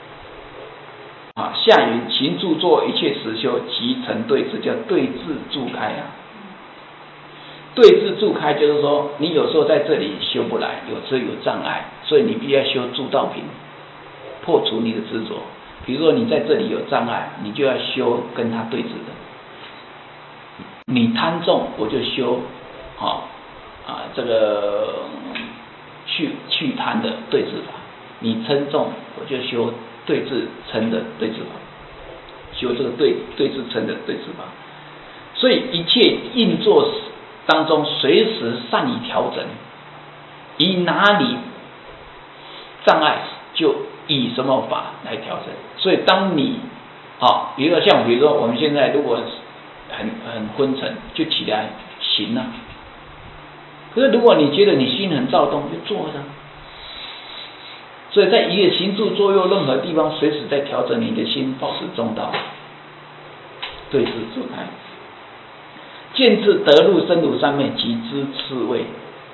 下云行住坐一切实修，即成对治，叫对治助开对治助开就是说，你有时候在这里修不来，有时候有障碍，所以你必须要修助道品，破除你的执着。比如说你在这里有障碍，你就要修跟他对治的。你贪重，我就修这个去贪的对治法；你嗔重，我就修对治嗔的对治法，修这个对治嗔的对治法。所以一切应作当中，随时善以调整，以哪里障碍，就以什么法来调整。所以当你比如说我们现在如果很昏沉，就起来行可是如果你觉得你心很躁动，就坐着。所以在一个行住坐卧任何地方，随时在调整你的心，保持中道，对治助开。见智得入深如三昧，即知次位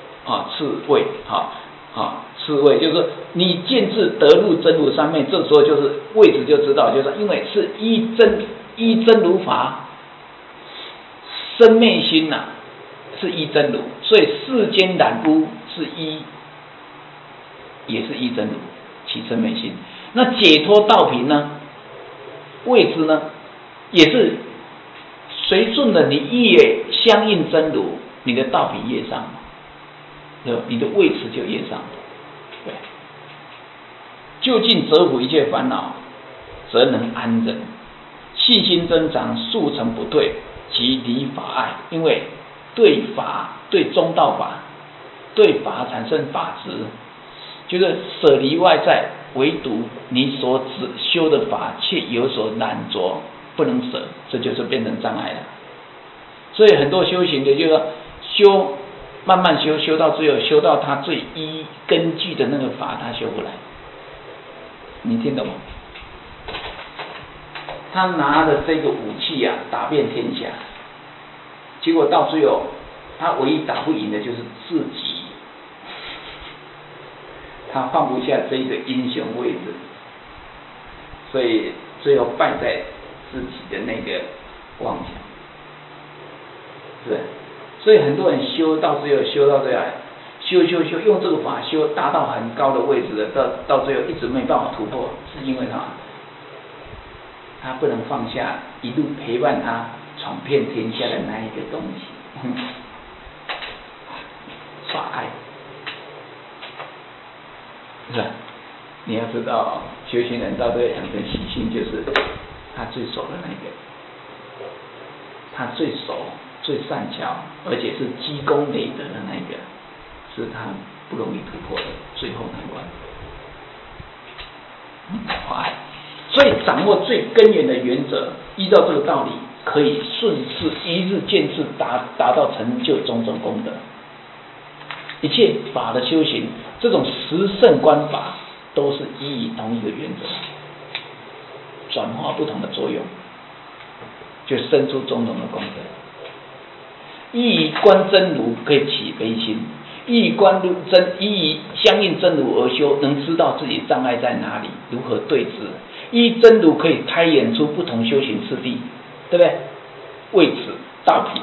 次位就是说你见智得入真如三昧，这时候就是位置就知道，就是因为是依真如法，生昧心是依真如，所以世间染污是也是依真如， 起嗔昧心。那解脱道品呢？位置呢，也是随顺的，你越相应真如，你的道品越上，对吧？你的位置就越上。对，究竟折伏一切烦恼，则能安忍，信心增长，速成不退，即离法爱。因为对法、对中道法、对法产生法执，就是舍离外在，唯独你所只修的法却有所染着，不能舍，这就是变成障碍了。所以很多修行的就是修，慢慢修，修到最后，修到他最依根据的那个法，他修不来。你听懂吗？他拿着这个武器啊，打遍天下，结果到最后，他唯一打不赢的就是自己。他放不下这个英雄位置，所以最后败在自己的那个妄想，是。所以很多人修到最后，修到最后，修，用这个法修，达到很高的位置的，到最后一直没办法突破，是因为他不能放下一路陪伴他闯遍天下的那一个东西，法爱。是吧？你要知道，修行人到最后养成习性，就是他最熟的那个，他最熟、最善巧，而且是积功累德的那个，是他不容易突破的最后难关。法爱，所以掌握最根源的原则，依照这个道理，可以顺势一日渐次达到成就种种功德。一切法的修行，这种十胜观法都是依于同一个原则，转化不同的作用，就生出种种的功德。依于观真如可以起悲心，依于相应真如而修，能知道自己障碍在哪里，如何对治。依真如可以开演出不同修行次第，对不对？为此道品。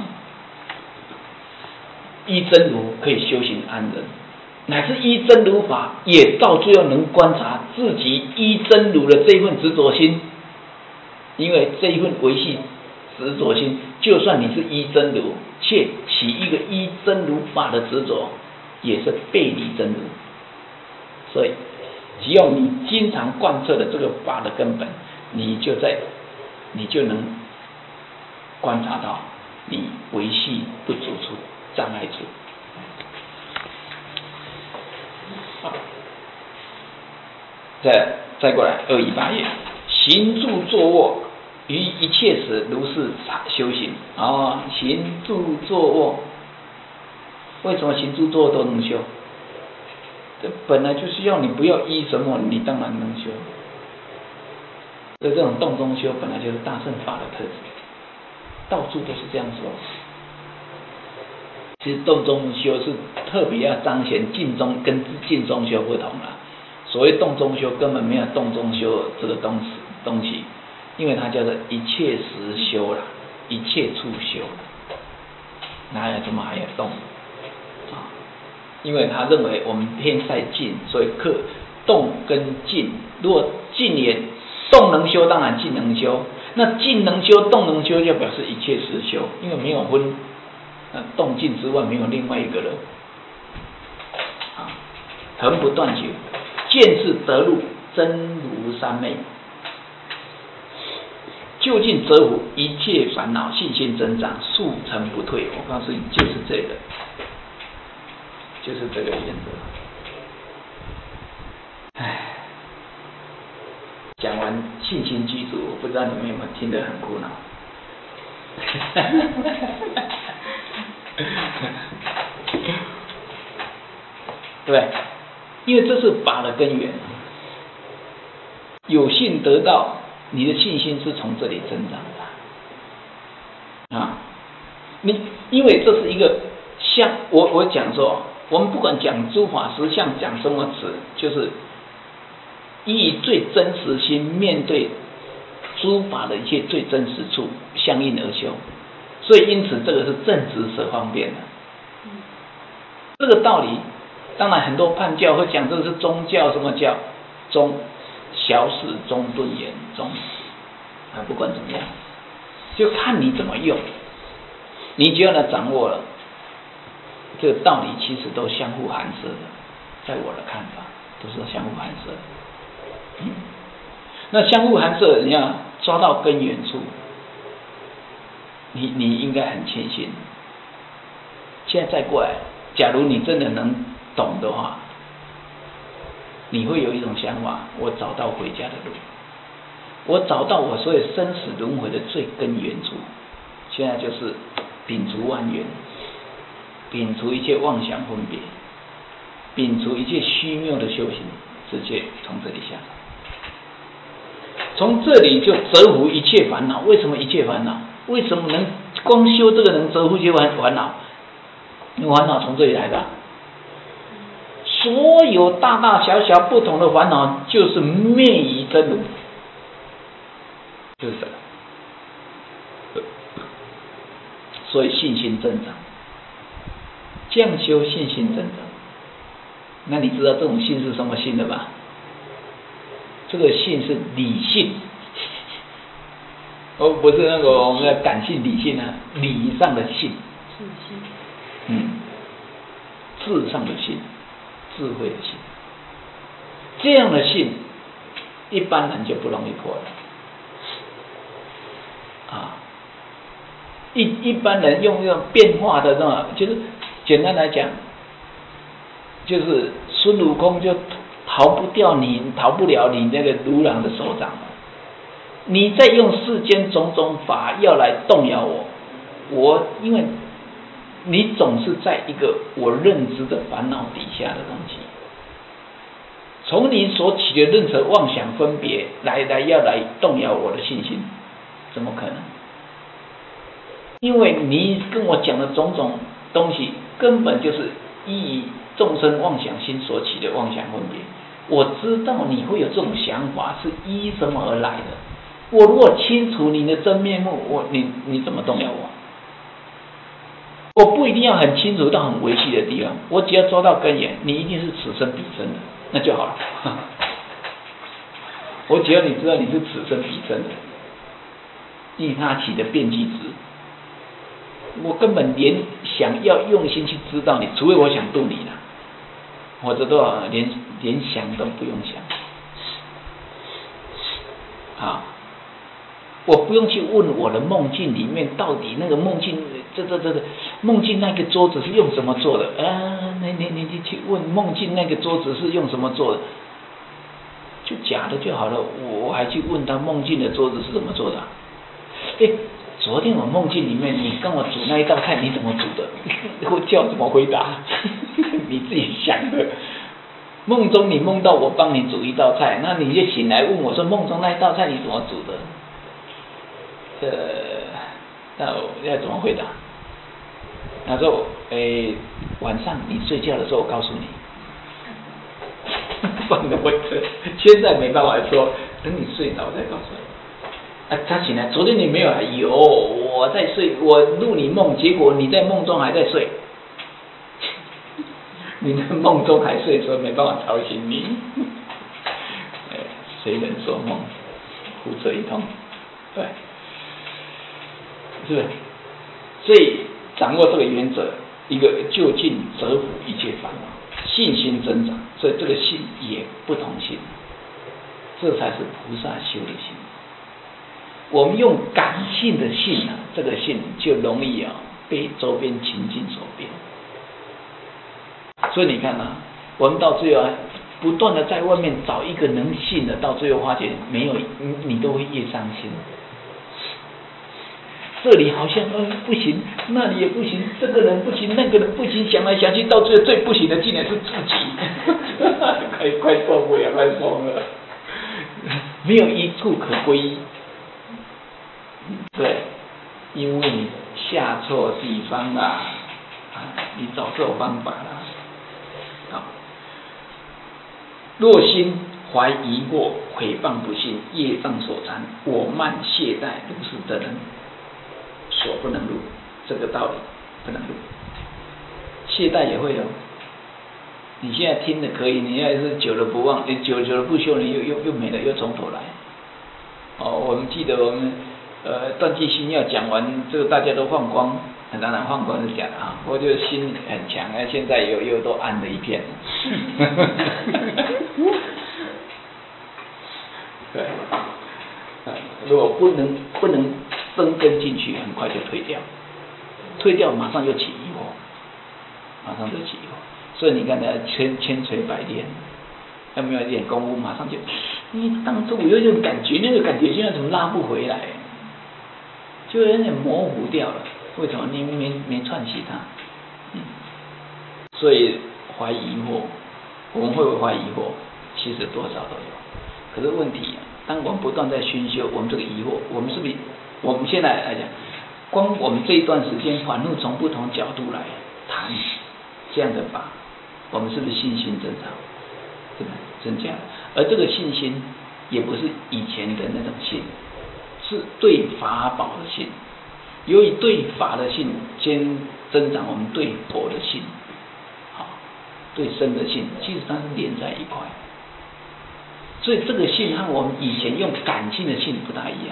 依真如可以修行安忍，乃至依真如法，也到最后能观察自己依真如的这一份执着心。因为这一份维系执着心，就算你是依真如，却起一个依真如法的执着，也是背离真如。所以，只要你经常贯彻的这个法的根本，你就能观察到你维系不足处。障碍处。再过来218页，行住坐卧于一切时如是修行。行住坐卧，为什么行住坐卧都能修？这本来就是要你不要依什么，你当然能修。所以这种动中修本来就是大乘法的特质，到处都是这样说。其实动中修是特别要彰显静中跟静中修不同啦。所谓动中修根本没有动中修这个东西，因为它叫做一切时修啦，一切处修，哪有这么还有动啊？因为他认为我们偏在静，所以克动跟静。如果静也动能修，当然静能修。那静能修，动能修，就表示一切时修，因为没有分。动静之外没有另外一个人，恒不断绝，见智得入真如三昧，究竟折伏一切烦恼，信心增长，速成不退。我告诉你，就是这个原则。讲完信心具足，我不知道你们有没有听得很苦恼。对，因为这是法的根源，有信得到，你的信心是从这里增长的因为这是一个像我讲说，我们不管讲诸法实相，讲什么词，就是以最真实心面对诸法的一切最真实处相应而修。所以因此这个是正直舍方便的。这个道理当然很多叛教会讲这个是宗教什么教， 小事中顿言中不管怎么样，就看你怎么用。你只要呢掌握了这个道理，其实都相互含摄的，在我的看法都是相互含摄的。那相互含摄，你要抓到根源处，你应该很谦逊。现在再过来，假如你真的能懂的话，你会有一种想法：我找到回家的路，我找到我所有生死轮回的最根源处。现在就是摒除万缘，摒除一切妄想分别，摒除一切虚谬的修行，直接从这里下手。从这里就折服一切烦恼。为什么一切烦恼？为什么能光修这个能折服一切烦恼？因为烦恼从这里来的。所有大大小小不同的烦恼，就是灭于真如，就是这个。所以信心增长，这样修信心增长。那你知道这种信是什么信了吧？这个信是理性，不是那个我们的感性理性啊，理上的信，智上的信，智慧的信。这样的信，一般人就不容易破了。一般人用变化的那种，就是简单来讲，就是孙悟空就逃不了你那个如来的手掌。你在用世间种种法要来动摇我因为你总是在一个我认知的烦恼底下的东西，从你所起的任何妄想分别要来动摇我的信心，怎么可能？因为你跟我讲的种种东西，根本就是依众生妄想心所起的妄想分别。我知道你会有这种想法，是依什么而来的。我如果清楚你的真面目，你怎么动摇我？我不一定要很清楚到很微细的地方，我只要抓到根源，你一定是此生彼生的，那就好了。我只要你知道你是此生彼生的，依他起的变计值。我根本连想要用心去知道你，除非我想度你了，或者都连想都不用想。我不用去问我的梦境里面到底那个梦境，这梦境那个桌子是用什么做的？你去问梦境那个桌子是用什么做的，就假的就好了。我还去问他梦境的桌子是怎么做的？昨天我梦境里面你跟我煮那一道菜，你怎么煮的？我叫怎么回答？你自己想的。梦中你梦到我帮你煮一道菜，那你就醒来问我说梦中那一道菜你怎么煮的？那我要怎么回答？他说晚上你睡觉的时候我告诉你。放的位置，现在没办法说，等你睡着再告诉你。他醒来，昨天你没有来？有，我在睡，我入你梦，结果你在梦中还在睡。你在梦中还睡，所以没办法吵醒你。谁人说梦？胡扯一通，对，是不是？所以掌握这个原则，一个就近折服一切烦恼，信心增长，所以这个信也不同信，这才是菩萨修的信。我们用感性的信这个信就容易被周边情境所变。所以你看我们到最后不断的在外面找一个能信的，到最后发现没有，你都会越伤心。这里好像不行，那里也不行，这个人不行，那个人不行，想来想去，到最后最不行的竟然是自己，快受不了，快疯了，没有一处可归依。对，因为你下错地方啦，你找错方法啦。若心怀疑惑、诽谤不信、业障所缠、我慢懈怠，如是的人，所不能入。这个道理不能入。懈怠也会你现在听的可以，你要是久了不忘，你久了不修，你又没了，又从头来。哦，我们记得我们断际心要讲完，这个大家都放光，当然放光是假的啊，我就心很强，现在又都暗了一片。对，如果不能生根进去，很快就退掉，退掉马上就起疑惑，马上就起疑惑。所以你看他千锤百炼，要没有一点功夫，马上就，当初我有一种感觉，那个感觉现在怎么拉不回来，就有点模糊掉了。为什么你没串起它？所以怀疑惑，我们会不会怀疑惑？其实多少都有。可是问题，当我们不断在熏修，我们这个疑惑，我们是不是？我们现在来讲，光我们这一段时间反复从不同角度来谈这样的法，我们是不是信心增长？对吧？增加了。而这个信心也不是以前的那种信，是对法宝的信。由于对法的信先增长，我们对佛的信，对生的信，其实它是连在一块。所以这个信和我们以前用感性的信不大一样。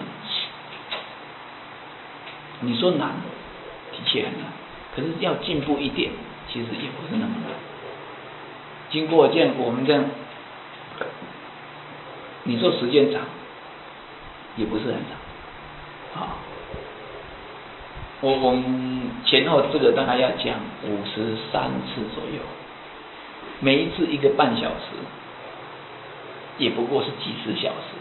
你说难，的确很难，可是要进步一点，其实也不是那么难。经过这样，我们这样，你说时间长，也不是很长。我们前后这个大概要讲53次左右，每一次1个半小时，也不过是几十小时，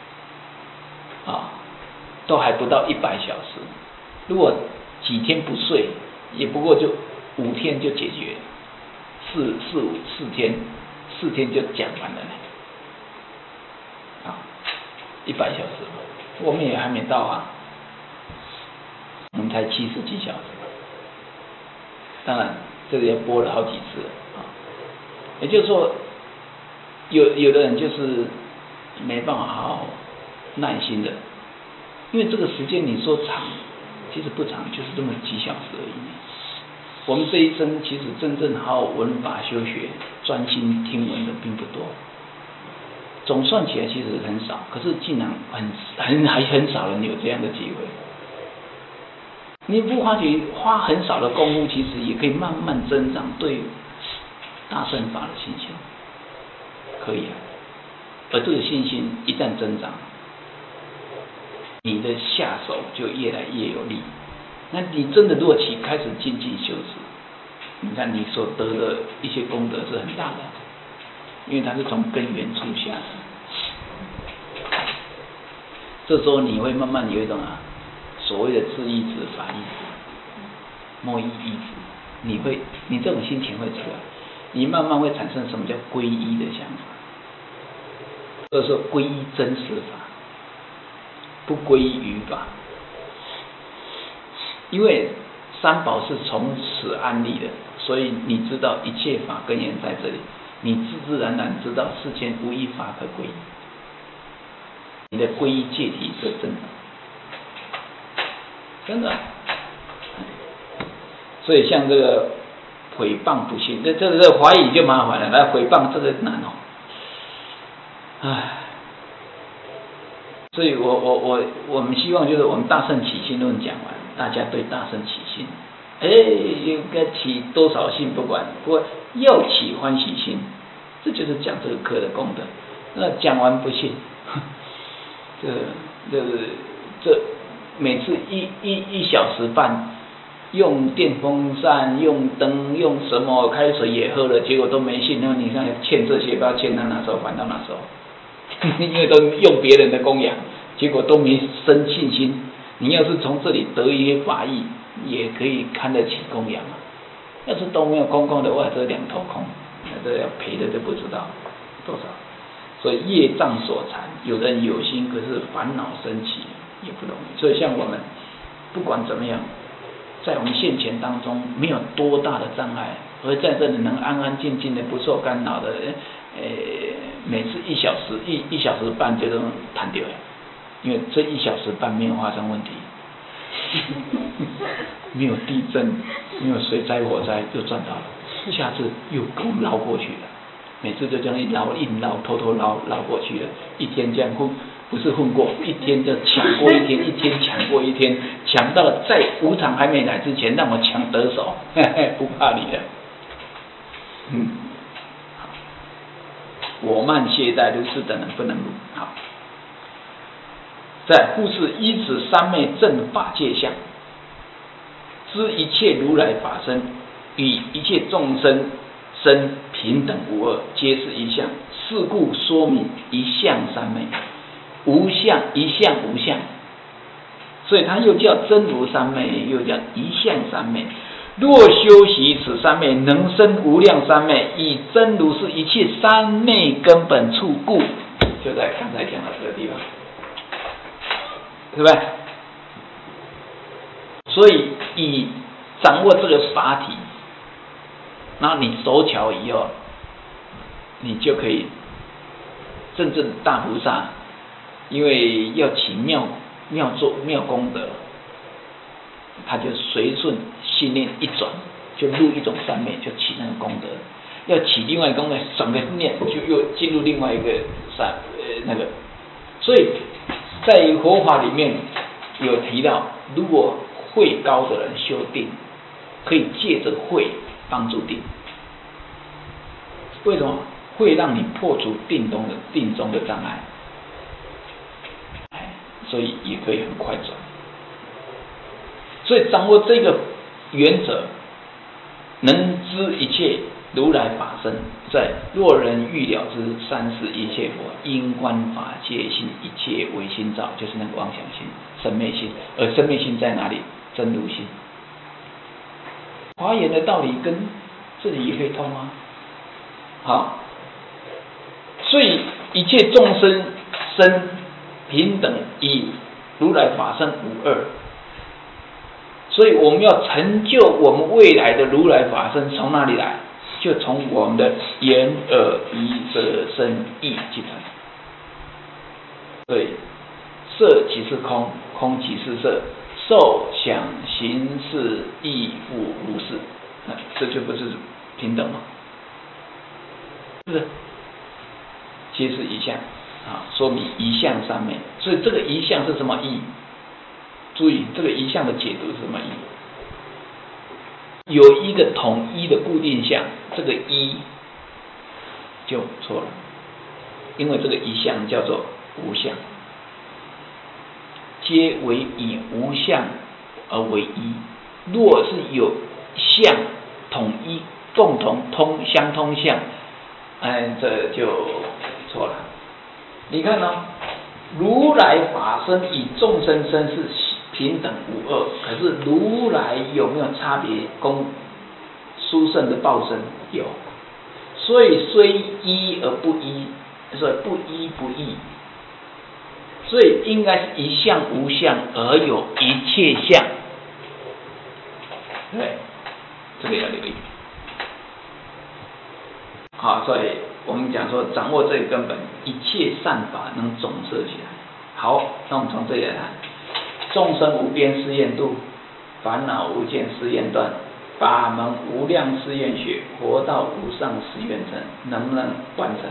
都还不到100小时。如果几天不睡，也不过就5天就解决，4天就讲完了呢。100小时，我们也还没到啊，我们才70几小时。当然，这个也播了好几次了啊。也就是说，有的人就是没办法好好耐心的，因为这个时间你说长，其实不长，就是这么几小时而已。我们这一生其实真正好好闻法修学、专心听闻的并不多，总算起来其实很少，可是竟然还很少人有这样的机会。你不花很少的功夫，其实也可以慢慢增长对大乘法的信心，可以啊。而这个信心一旦增长，你的下手就越来越有力。那你真的如果开始精进修持，你看你所得的一些功德是很大的，因为它是从根源处下的。这时候你会慢慢有一种所谓的自意志、法意志、莫意意志，你这种心情会出来，你慢慢会产生什么叫皈依的想法，或者说皈依真实法，不皈依于法。因为三宝是从此安立的，所以你知道一切法根源在这里，你自自然然知道世间无一法可皈依，你的皈依戒体是真的，真的。所以像这个诽谤不信，这个怀疑就麻烦了，来诽谤这个难所以我们希望就是我们大乘起信论讲完，大家对大乘起信，应该起多少信不管，不过要起欢喜心，这就是讲这个课的功德。那讲完不信，这每次一小时半，用电风扇、用灯、用什么开水也喝了，结果都没信，那你看欠这些，不要欠到哪时候还到哪时候。因为都用别人的供养，结果都没生信心。你要是从这里得一些法益，也可以看得起供养要是都没有空空的话，这两头空，这要赔的就不知道多少。所以业障所缠，有人有心，可是烦恼升起也不容易。所以像我们不管怎么样，在我们现前当中没有多大的障碍，而在这里能安安静静的不受干扰的，每次1小时半就能弹掉了，因为这1小时半没有发生问题，没有地震，没有水灾火灾就赚到了。 下子又捞过去了，每次就这样一捞硬捞，偷偷捞过去了，一天这样混，不是混过，一天就抢过一天，一天抢过一天，抢到了在5场还没来之前让我抢得手，嘿嘿，不怕你了。我慢懈怠，如是等人不能入。好，再故是依此三昧正法界相，知一切如来法身与一切众生身平等无二，皆是一相。是故说明一相三昧，无相一相无相，所以它又叫真如三昧，又叫一相三昧。若修习此三昧，能生无量三昧，以真如是一切三昧根本处故，就在刚才讲的这个地方，对不对？所以以掌握这个法体，然后你手巧以后，你就可以真正大菩萨，因为要起妙功德，他就随顺信念一转，就入一种三昧，就起那个功德；要起另外一个功德，转个念就又进入另外一个那个。所以在佛法里面有提到，如果慧高的人修定，可以借着慧帮助定。为什么？会让你破除定中的障碍，所以也可以很快转。所以掌握这个原则，能知一切如来法身，在若人欲了知三世一切佛，因观法界心，一切唯心造，就是那个妄想心、生灭心。而生灭心在哪里？真如心。华严的道理跟这里也可以通啊。好，所以一切众生身平等，以如来法身无二。所以我们要成就我们未来的如来法身，从哪里来？就从我们的眼耳鼻舌身意去成。所以色即是空，空即是色，受想行识亦复如是。这就不是平等吗？是不是？皆是一相啊，说明一相三昧。所以这个一相是什么意？注意这个一相的解读是什么意？有一个统一的固定相，这个一就错了，因为这个一相叫做无相，皆为以无相而为一。若是有相统一、共同相通相，这就错了。你看呢、如来法身与众生身是平等无二，可是如来有没有差别？殊胜的报身有，所以虽一而不一，所以不一不异，所以应该是一相无相而有一切相，对，这个要留意。好，所以我们讲说掌握这个根本，一切善法能总摄起来。好，那我们从这里来看。众生无边誓愿度，烦恼无间誓愿断，法门无量誓愿学，佛道无上誓愿成，能不能完成？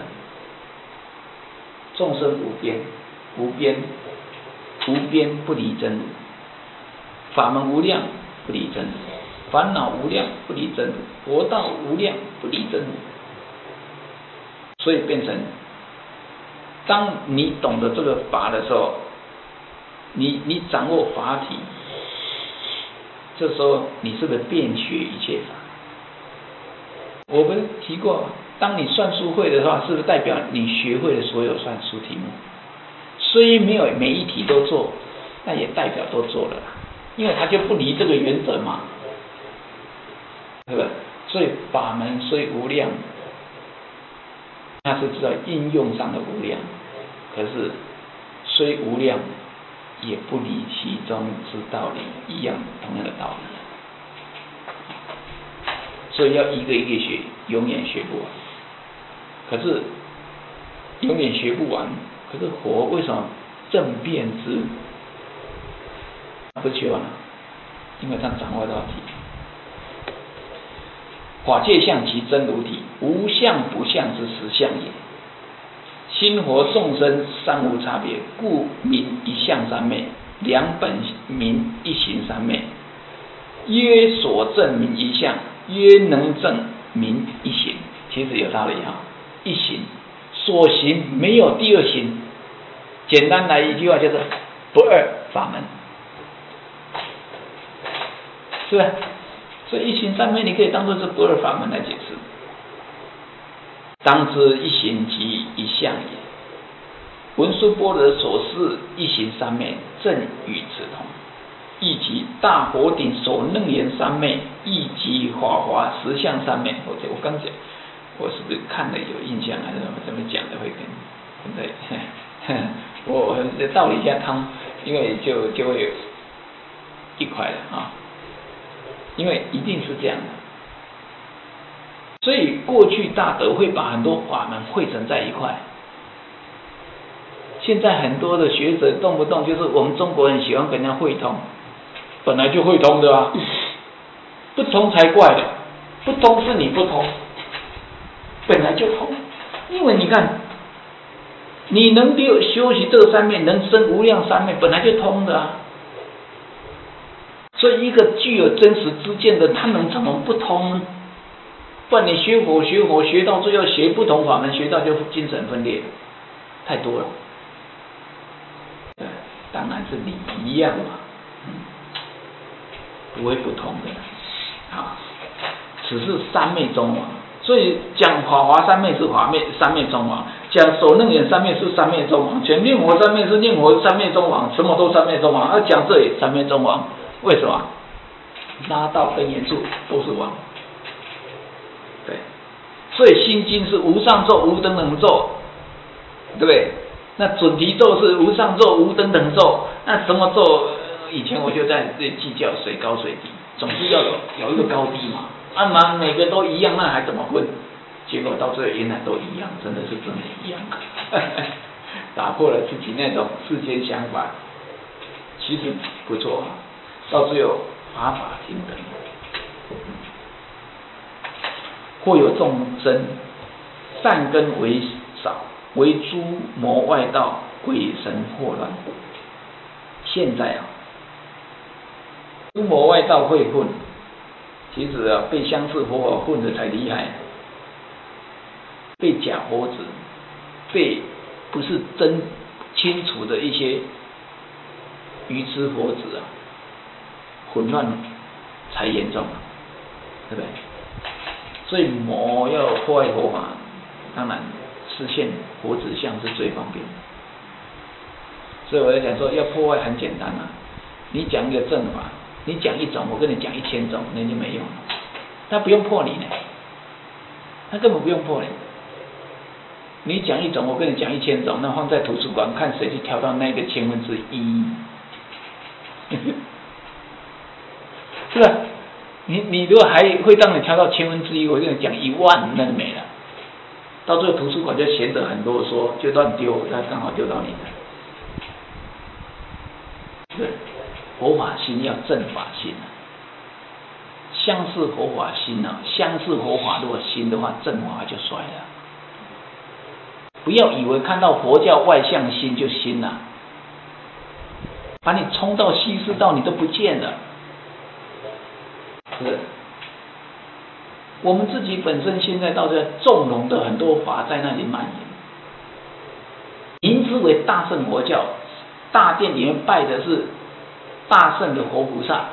众生无边，无边不离真如；法门无量不离真如；烦恼无量不离真如；佛道无量不离真如。所以变成，当你懂得这个法的时候，你掌握法体，这时候你是不是遍学一切法？我不是提过，当你算术会的话，是不是代表你学会了所有算术题目？虽没有每一题都做，但也代表都做了，因为它就不离这个原则嘛，对吧？所以法门虽无量，那是知道应用上的无量，可是虽无量，也不离其中之道理，一样同样的道理。所以要一个一个学，永远学不完。可是永远学不完，可是佛为什么正遍知？不学完了，因为他掌握到题。 法界相其真如体，无相不相之实相也。心佛众生三无差别，故名一相三昧，两本名一行三昧。曰所证名一相，曰能证名一行。其实有道理啊，一行所行没有第二行。简单来一句话就是不二法门，是吧？所以一行三昧你可以当作是不二法门来解释。当知一行即一相也。文殊般若所示一行三昧，正与此同。亦即大佛顶所楞严三昧，亦即法华实相三昧。我刚讲，我是不是看了有印象，还是怎么讲的会跟对？我道理一下汤，因为就会有一块了啊，因为一定是这样的。所以过去大德会把很多法门汇成在一块。现在很多的学者动不动就是我们中国人喜欢跟人家汇通，本来就会通的啊，不通才怪的，不通是你不通，本来就通，因为你看，你能修习这个三昧，能生无量三昧，本来就通的啊。所以一个具有真实知见的，他能怎么不通呢？不然你学佛学到最后学不同法门，学到就精神分裂，太多了。当然是理一样嘛，不会不同的啊。此是三昧中王，所以讲法华三昧是三昧中王，讲所楞严三昧是三昧中王，讲念佛三昧是念佛三昧中王，什么都三昧中王。讲这里三昧中王，为什么？拉到根源处都是王。对，所以心经是无上咒、无等等咒，对不对？那准提咒是无上咒、无等等咒，那什么咒？以前我就在这计较水高水低，总是要有一个高低嘛。按嘛每个都一样，那还怎么分？结果到最后原来都一样，真的是真的一样，打破了自己那种世间想法，其实不错啊。到最后法法平等。或有众生善根为少，为诸魔外道鬼神惑乱。现在诸魔外道会混，其实被相似佛法混的才厉害，被假佛子，被不是真清楚的一些愚痴佛子混乱才严重，对不对？所以魔要破坏佛法，当然实现佛子相是最方便的。所以我在讲说，要破坏很简单啊，你讲一个正法，你讲一种，我跟你讲1000种，那就没用了。他不用破你呢，他根本不用破你。你讲一种，我跟你讲1000种，那放在图书馆，看谁去挑到那个1/1000，是吧？你如果还会让你挑到1/1000，我跟你讲10000，那就没了。到最后图书馆就闲着很多说，就乱丢，那刚好丢到你的。对，佛法心要正法心相似佛法心相似佛法如果心的话，正法就衰了。不要以为看到佛教外相心就心了，把你冲到稀释到你都不见了。是，我们自己本身现在到这纵容的很多法在那里蔓延，名之为大乘佛教，大殿里面拜的是大圣的活菩萨，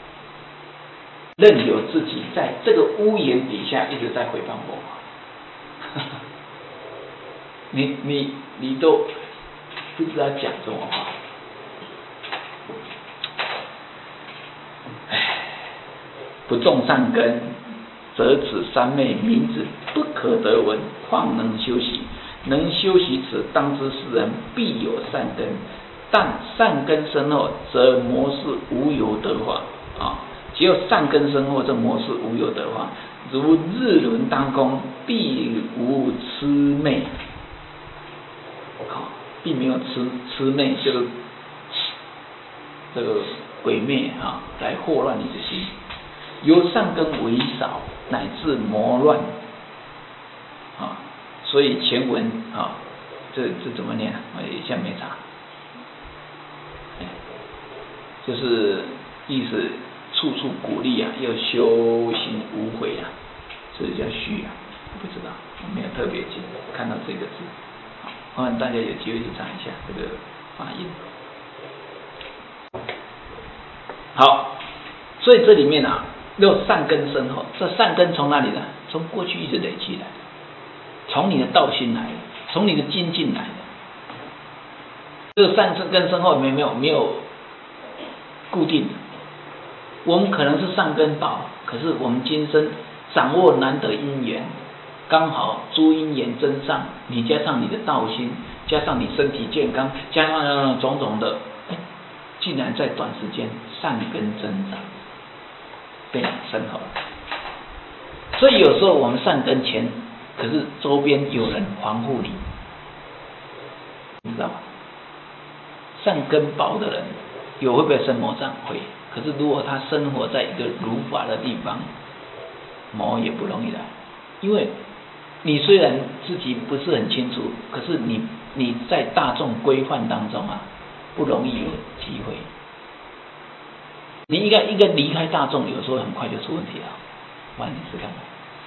任由自己在这个屋檐底下一直在毁谤佛法。你都不知道讲什么话。不种善根，则此三昧名字不可得闻，况能修习？能修习此，当知世人必有善根。但善根深厚，则魔事无有得法只有善根深厚，这魔事无有得法。如日轮当空，必无痴昧。并没有痴昧这个鬼魅来惑乱你的心。 由善根为少，乃至魔乱啊。所以前文啊，这怎么念？我一下没查。就是意思处处鼓励啊，要修行无悔啊，所以叫虚啊。不知道，我没有特别记看到这个字。好，欢迎大家有机会去查一下这个发音。好，所以这里面啊，要善根深厚。这善根从哪里来？从过去一直累积来的，从你的道心来的，从你的精进来的。这个善根深厚没有固定的。我们可能是善根报，可是我们今生掌握难得因缘，刚好诸因缘增上，你加上你的道心，加上你身体健康，加上种种的，竟然在短时间善根增长，非常深厚。所以有时候我们善根前，可是周边有人防护你，你知道吗？善根薄的人，有会不会生魔障？会。可是如果他生活在一个如法的地方，魔也不容易来，因为你虽然自己不是很清楚，可是你在大众规范当中啊，不容易有机会。你应该离开大众，有时候很快就出问题了。玩你试看看，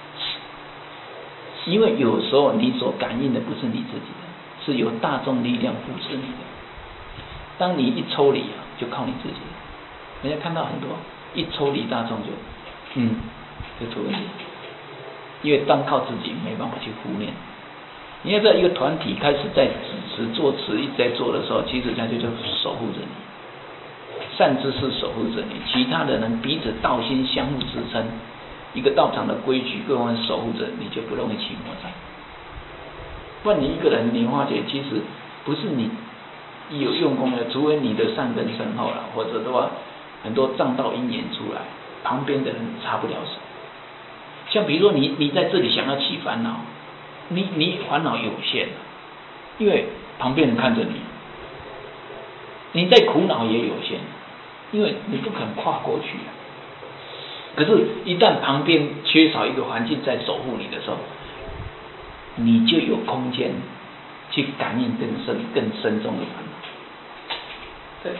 因为有时候你所感应的不是你自己的，是由大众力量扶持你的。当你一抽离啊，就靠你自己。人家看到很多一抽离大众就出问题，因为单靠自己没办法去护念。你要在一个团体开始在主持作词一直在做的时候，其实他就守护着你，善知识守护着你，其他的人彼此道心相互支撑，一个道场的规矩各方面守护着，你就不容易起魔障。不然你一个人，你发觉其实不是你有用功的，除非你的善根深厚了，或者的话很多障道因缘出来，旁边的人插不了手。像比如说你在这里想要起烦恼，你烦恼有限，因为旁边人看着你，你在苦恼也有限，因为你不肯跨过去。可是，一旦旁边缺少一个环境在守护你的时候，你就有空间去感应更深重的烦恼。对。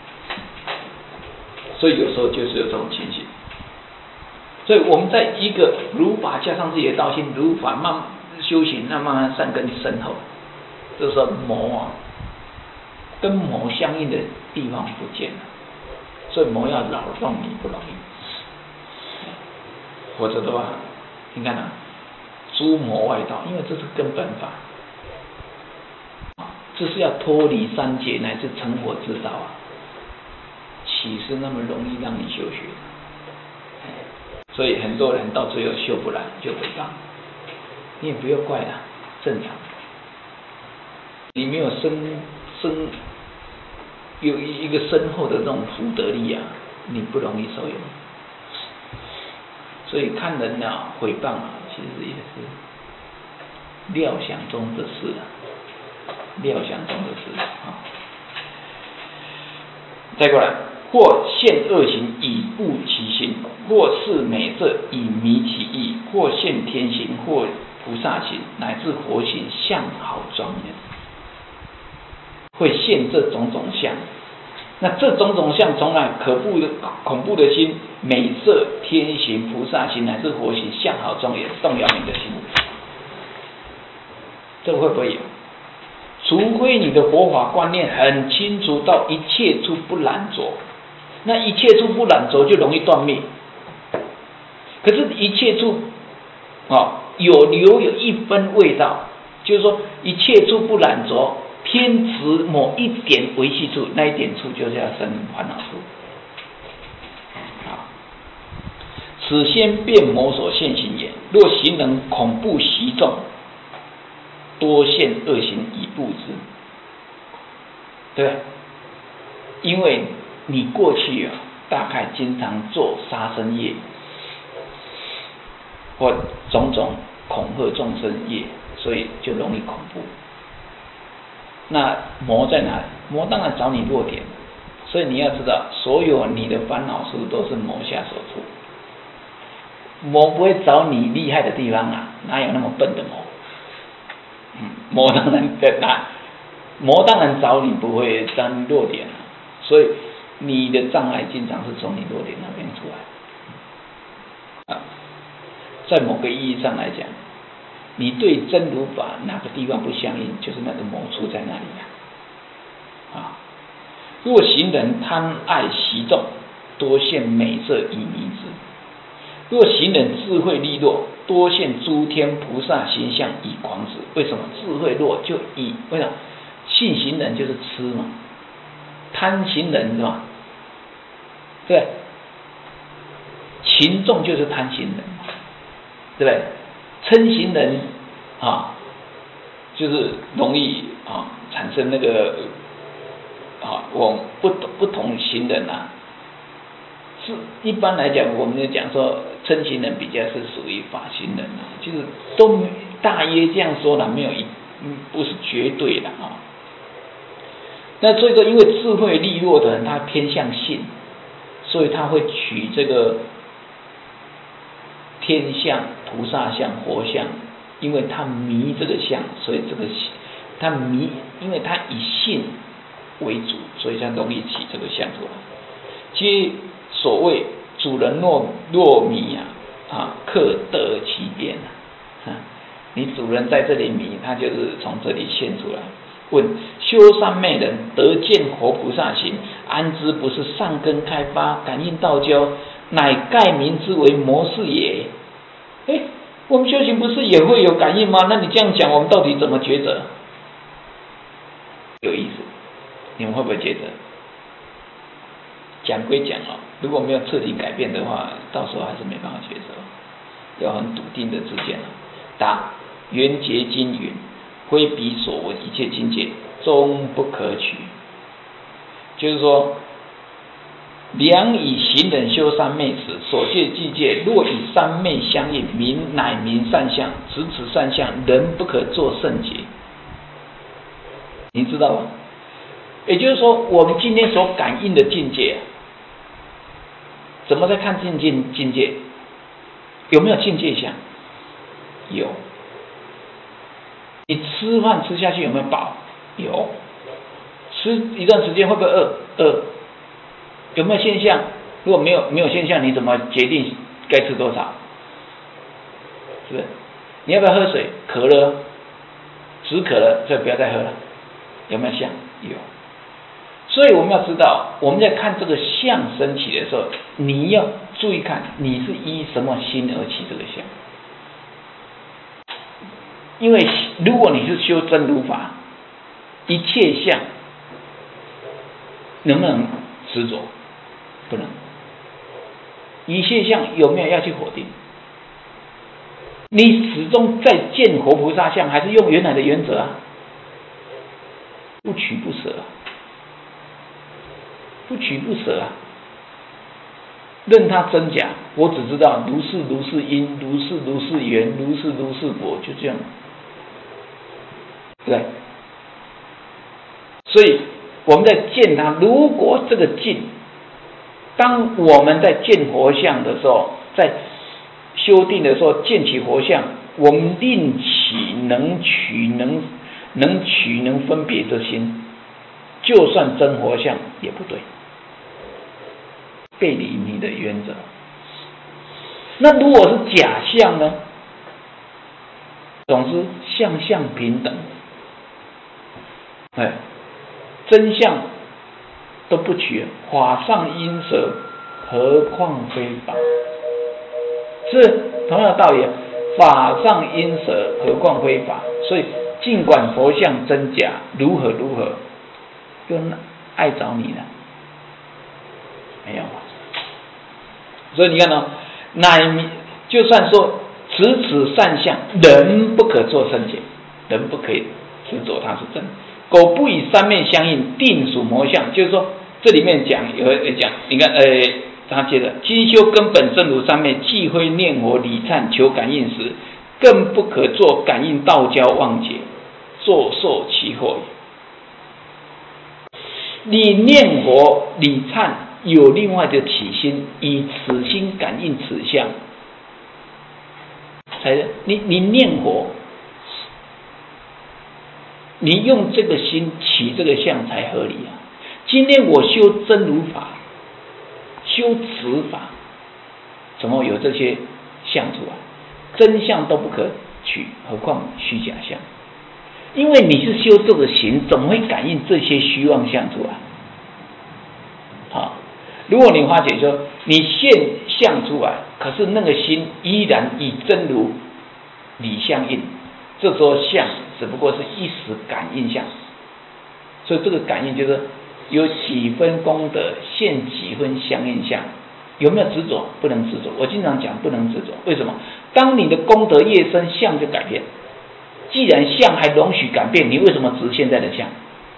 所以有时候就是有这种情形，所以我们在一个如法加上自己的道心，如法修行，那慢慢善根深厚，这时候魔啊，跟魔相应的地方不见了，所以魔要扰动你不容易，否则的话，你看啊，诸魔外道，因为这是根本法，这是要脱离三界乃至成佛之道啊。岂是那么容易让你修学？所以很多人到最后修不来就诽谤，你也不要怪他，正常。你没有有一个深厚的这种福德力啊，你不容易受用。所以看人啊诽谤啊，其实也是料想中的事啊，料想中的事啊。再过来。或现恶行以布其心，或是美色以迷其意，或现天行，或菩萨行，乃至佛行，相好庄严，会现这种种相。那这种种相从来恐怖的心、美色、天行、菩萨行，乃至佛行，相好庄严，动摇你的心。这会不会有？除非你的佛法观念很清楚到一切处不染着。那一切处不染着就容易断灭，可是一切处留有一分味道，就是说一切处不染着，偏执某一点维系处，那一点处就是要生烦恼处。此先变魔所现行也。若行人恐怖习众，多现恶行以布之，对吧？因为你过去啊，大概经常做杀生业，或种种恐吓众生业，所以就容易恐怖。那魔在哪里？魔当然找你弱点，所以你要知道，所有你的烦恼事都是魔下所出。 魔不会找你厉害的地方啊，哪有那么笨的魔？魔当然找你不会找你弱点啊，所以你的障碍经常是从你弱点那边出来啊。在某个意义上来讲，你对真如法哪个地方不相应，就是那个魔出在那里啊。如果行人贪爱习众，多现美色以迷之；如果行人智慧利落，多现诸天菩萨形象以狂之。为什么智慧弱就以？为什么信行人就是痴嘛？贪行人是吧？对，情众就是贪行人，对不对？嗔行人啊，就是容易啊产生那个啊，我不同行人啊，是一般来讲，我们就讲说嗔行人比较是属于法行人啊，就是都大约这样说了，没有不是绝对的啊。那所以说，因为智慧利落的人，他偏向信，所以他会取这个天相、菩萨相、佛相，因为他迷这个相，所以这个他迷，因为他以信为主，所以才容易起这个相出来。其实所谓主人若迷客得其变你主人在这里迷，他就是从这里现出来。问：修三昧人得见活菩萨行，安知不是善根开发，感应道交，乃盖名之为魔事也？我们修行不是也会有感应吗？那你这样讲，我们到底怎么抉择？有意思，你们会不会觉得？讲归讲如果没有彻底改变的话，到时候还是没办法抉择，要很笃定的知见答：圆觉经云。挥笔所闻一切境界，终不可取。就是说，良以行人修三昧时，所见境界若与三昧相应，乃名善相。此善相，人不可作圣解。你知道吗？也就是说，我们今天所感应的境界，怎么在看境界？有没有境界相？有。你吃饭吃下去有没有饱？有。吃一段时间会不会饿？有没有现象？如果没有现象，你怎么决定该吃多少？是不是？你要不要喝水？渴了，止渴了，所以不要再喝了。有没有相？有。所以我们要知道，我们在看这个相升起的时候，你要注意看，你是依什么心而起这个相。因为如果你是修真如法，一切相能不能执着？不能。一切相有没有要去否定？你始终在见活菩萨相，还是用原来的原则不取不舍不取不舍任它真假，我只知道如是如是因，如是如是缘，如是如是果，就这样。对，所以我们在见它，如果这个境，当我们在见佛像的时候，在修定的时候见起佛像，我们另起能取能分别之心，就算真佛像也不对，背离你的原则。那如果是假象呢？总之相平等。真相都不取，法上因舍，何况非法？是同样的道理，法上因舍，何况非法？所以尽管佛像真假如何，又碍着你呢？没有。所以你看就算说此善相，人不可作圣解，人不可以执着它是真。苟不以三昧相应，定属魔相。就是说，这里面讲，你看，他接着，今修根本真如三昧，既非念佛礼忏求感应时，更不可作感应道交妄解，作受其惑也。你念佛礼忏有另外的起心，以此心感应此相， 才你念佛，你用这个心起这个相才合理啊。今天我修真如法，修持法，怎么有这些相出来？真相都不可取，何况虚假相？因为你是修这个行，怎么会感应这些虚妄相出来？好，如果你发觉说你现相出来，可是那个心依然以真如理相应，这时候相只不过是一时感应相，所以这个感应就是有几分功德现几分相应相。有没有执着？不能执着。我经常讲不能执着，为什么？当你的功德越深，相就改变。既然相还容许改变，你为什么执现在的相？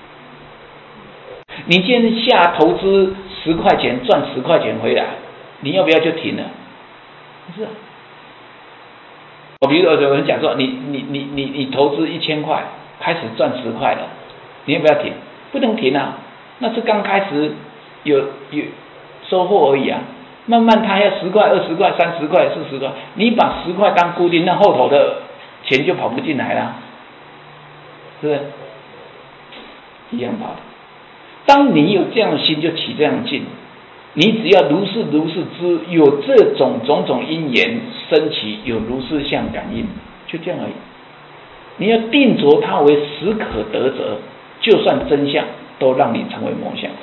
你今天下投资10块钱赚10块钱回来，你要不要就停了？不是。我比如说有人讲说，你投资1000块，开始赚10块了，你要不要停？不能停啊，那是刚开始有收获而已啊。慢慢他要10块、20块、30块、40块，你把10块当固定，那后头的钱就跑不进来了，是不是？一样道理。当你有这样的心，就起这样的劲。你只要如是知，有这种种种因缘升起，有如是相感应，就这样而已。你要定着它为实可得者，就算真相都让你成为梦相。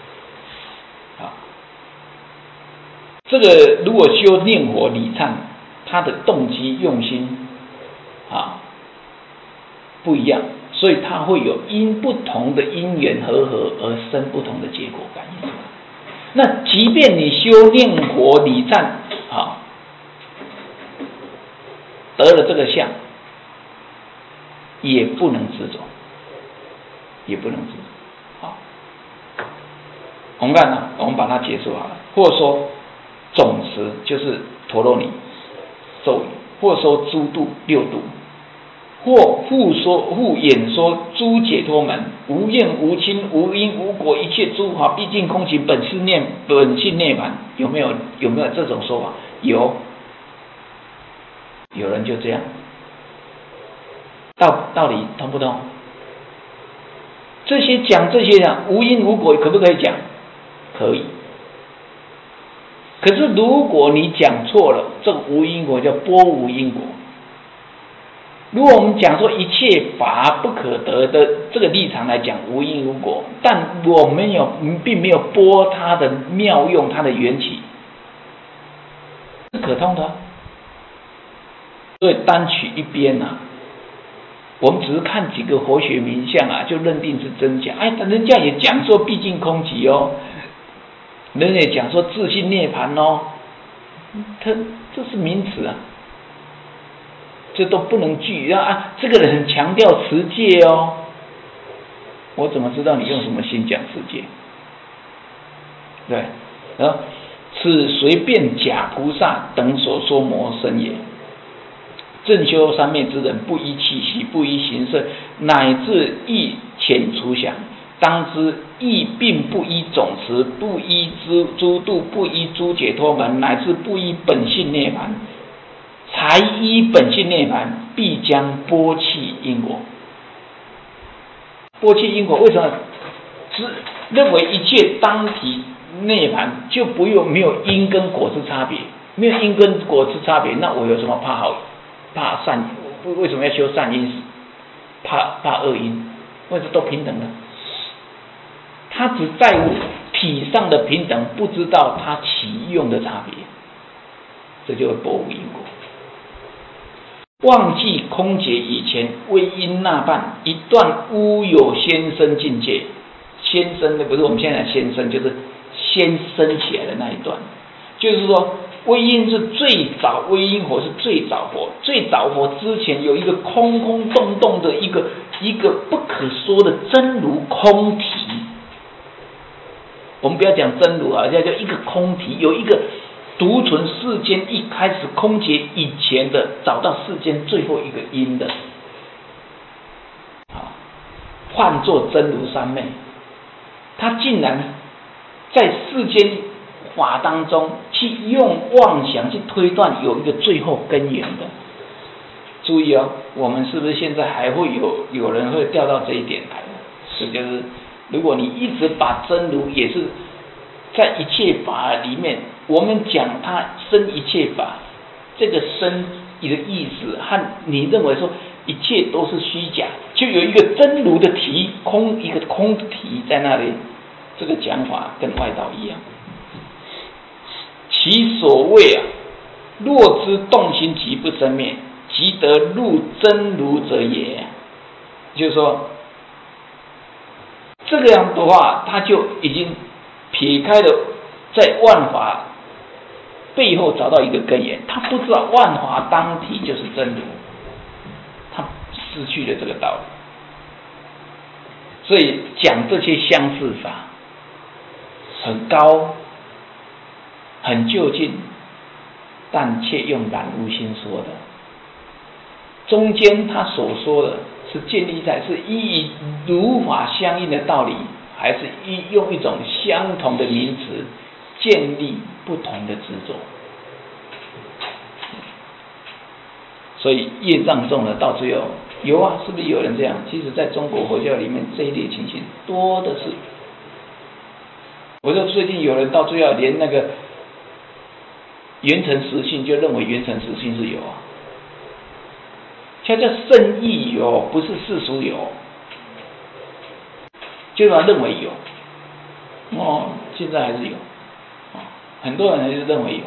这个如果修念佛礼忏，他的动机用心不一样，所以他会有因不同的因缘和合而生不同的结果感应。那即便你修念佛礼忏得了这个相，也不能执着，也不能执着。我们看我们把它结束好了，或者说总持就是陀罗尼咒语，或说诸度6度，或复演说诸解脱门，无厌无亲无因无果，一切诸法毕竟空寂，本性涅槃。有没有这种说法？有人就这样，道理通不通？这些无因无果可不可以讲？可以。可是如果你讲错了，这个无因果叫波无因果。如果我们讲说一切法不可得的这个立场来讲无因无果，但我们并没有波它的妙用，它的缘起是可通的。所以单取一边我们只是看几个佛学名相就认定是真假。人家也讲说毕竟空寂人也讲说自性涅槃这是名词这都不能据这个人很强调持戒我怎么知道你用什么心讲持戒？对，此随便假菩萨等所说魔身也。正修三昧之人，不依气息，不依形色，乃至亦浅除想，当知亦并不依总持，不依诸度，不依诸解脱门，乃至不依本性涅槃。才依本性涅槃，必将剥弃因果。剥弃因果，为什么？只认为一切当体涅槃，就没有因跟果之差别，没有因跟果之差别，那我有什么怕善？为什么要修善因？怕恶因？为什么都平等呢？他只在乎体上的平等，不知道他起用的差别，这就会剥无因果。忘记空劫以前为因那半一段乌有先生境界，先生的不是我们现在先生，就是先升起来的那一段。就是说微因是最早，微因火是最早火，最早火之前有一个空空洞洞的一个不可说的真如空体。我们不要讲真如叫一个空体，有一个独存世间一开始空劫以前的，找到世间最后一个因的，唤作真如三昧。他竟然在世间法当中去用妄想去推断有一个最后根源的， 注意哦，我们是不是现在还会有人会掉到这一点来？这就是如果你一直把真如也是在一切法里面，我们讲它生一切法，这个生的意思和你认为说一切都是虚假，就有一个真如的体空，一个空体在那里，这个讲法跟外道一样。其所谓若知动心即不生灭，即得入真如者也。就是说，这个样的话，他就已经撇开了在万法背后找到一个根源，他不知道万法当体就是真如，他失去了这个道理。所以讲这些相似法很高很就近，但却用染污心说的。中间他所说的是建立在是依如法相应的道理，还是用一种相同的名词建立不同的执着？所以业障重了，到最后有啊，是不是有人这样？其实在中国佛教里面这一类情形多的是。我说最近有人到最后连那个圆成实性就认为圆成实性是有啊，它叫圣义有，不是世俗有，就他认为有，现在还是有，很多人还是认为有，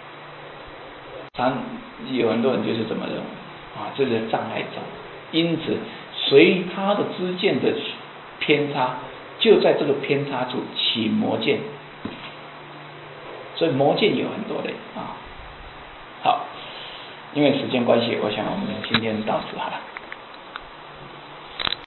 有很多人就是这么认为这是障碍重，因此随他的知见的偏差，就在这个偏差处起魔见，所以魔见有很多类好，因为时间关系，我想我们今天到此好了。